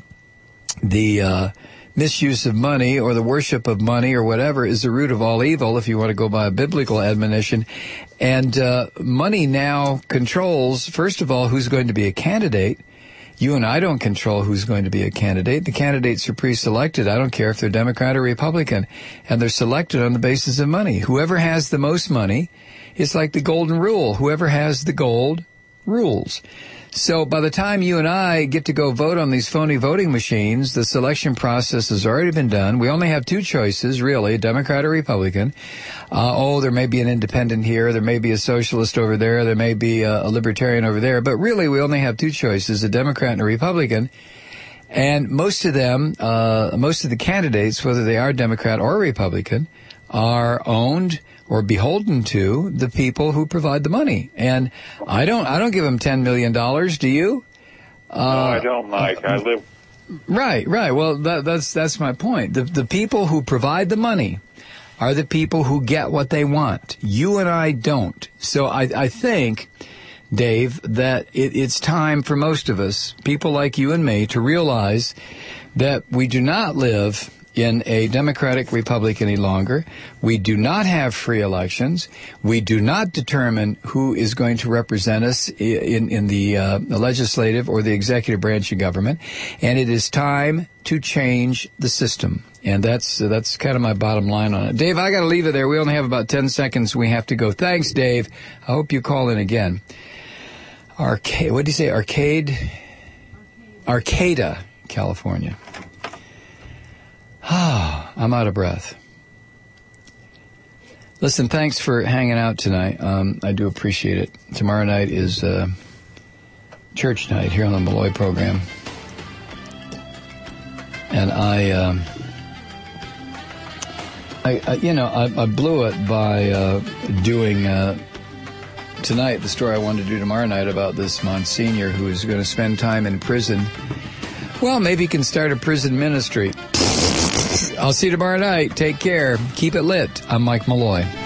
Speaker 1: the, uh, misuse of money or the worship of money or whatever is the root of all evil, if you want to go by a biblical admonition. And uh, money now controls, first of all, who's going to be a candidate. You and I don't control who's going to be a candidate. The candidates are pre-selected. I don't care if they're Democrat or Republican. And they're selected on the basis of money. Whoever has the most money, it's like the golden rule. Whoever has the gold rules. So by the time you and I get to go vote on these phony voting machines, the selection process has already been done. We only have two choices, really, Democrat or Republican. Uh, oh, there may be an independent here. There may be a socialist over there. There may be a, a libertarian over there. But really, we only have two choices, a Democrat and a Republican. And most of them, uh, most of the candidates, whether they are Democrat or Republican, are owned or beholden to the people who provide the money. And I don't, I don't give them ten million dollars. Do you? Uh,
Speaker 13: no, I don't, Mike. I live.
Speaker 1: Right, right. Well, that, that's, that's my point. The, the people who provide the money are the people who get what they want. You and I don't. So I, I think, Dave, that it, it's time for most of us, people like you and me, to realize that we do not live in a democratic republic any longer. We do not have free elections. We do not determine who is going to represent us in, in the, uh, the legislative or the executive branch of government. And it is time to change the system. And that's, uh, that's kind of my bottom line on it. Dave, I gotta leave it there. We only have about ten seconds. We have to go. Thanks, Dave. I hope you call in again. Arcade, what did you say? Arcade? Arcata, California. Ah, I'm out of breath. Listen, thanks for hanging out tonight. Um, I do appreciate it. Tomorrow night is uh, church night here on the Malloy program. And I, um, I, I you know, I, I blew it by uh, doing uh, tonight the story I wanted to do tomorrow night about this Monsignor who is going to spend time in prison. Well, maybe he can start a prison ministry. I'll see you tomorrow night. Take care. Keep it lit. I'm Mike Malloy.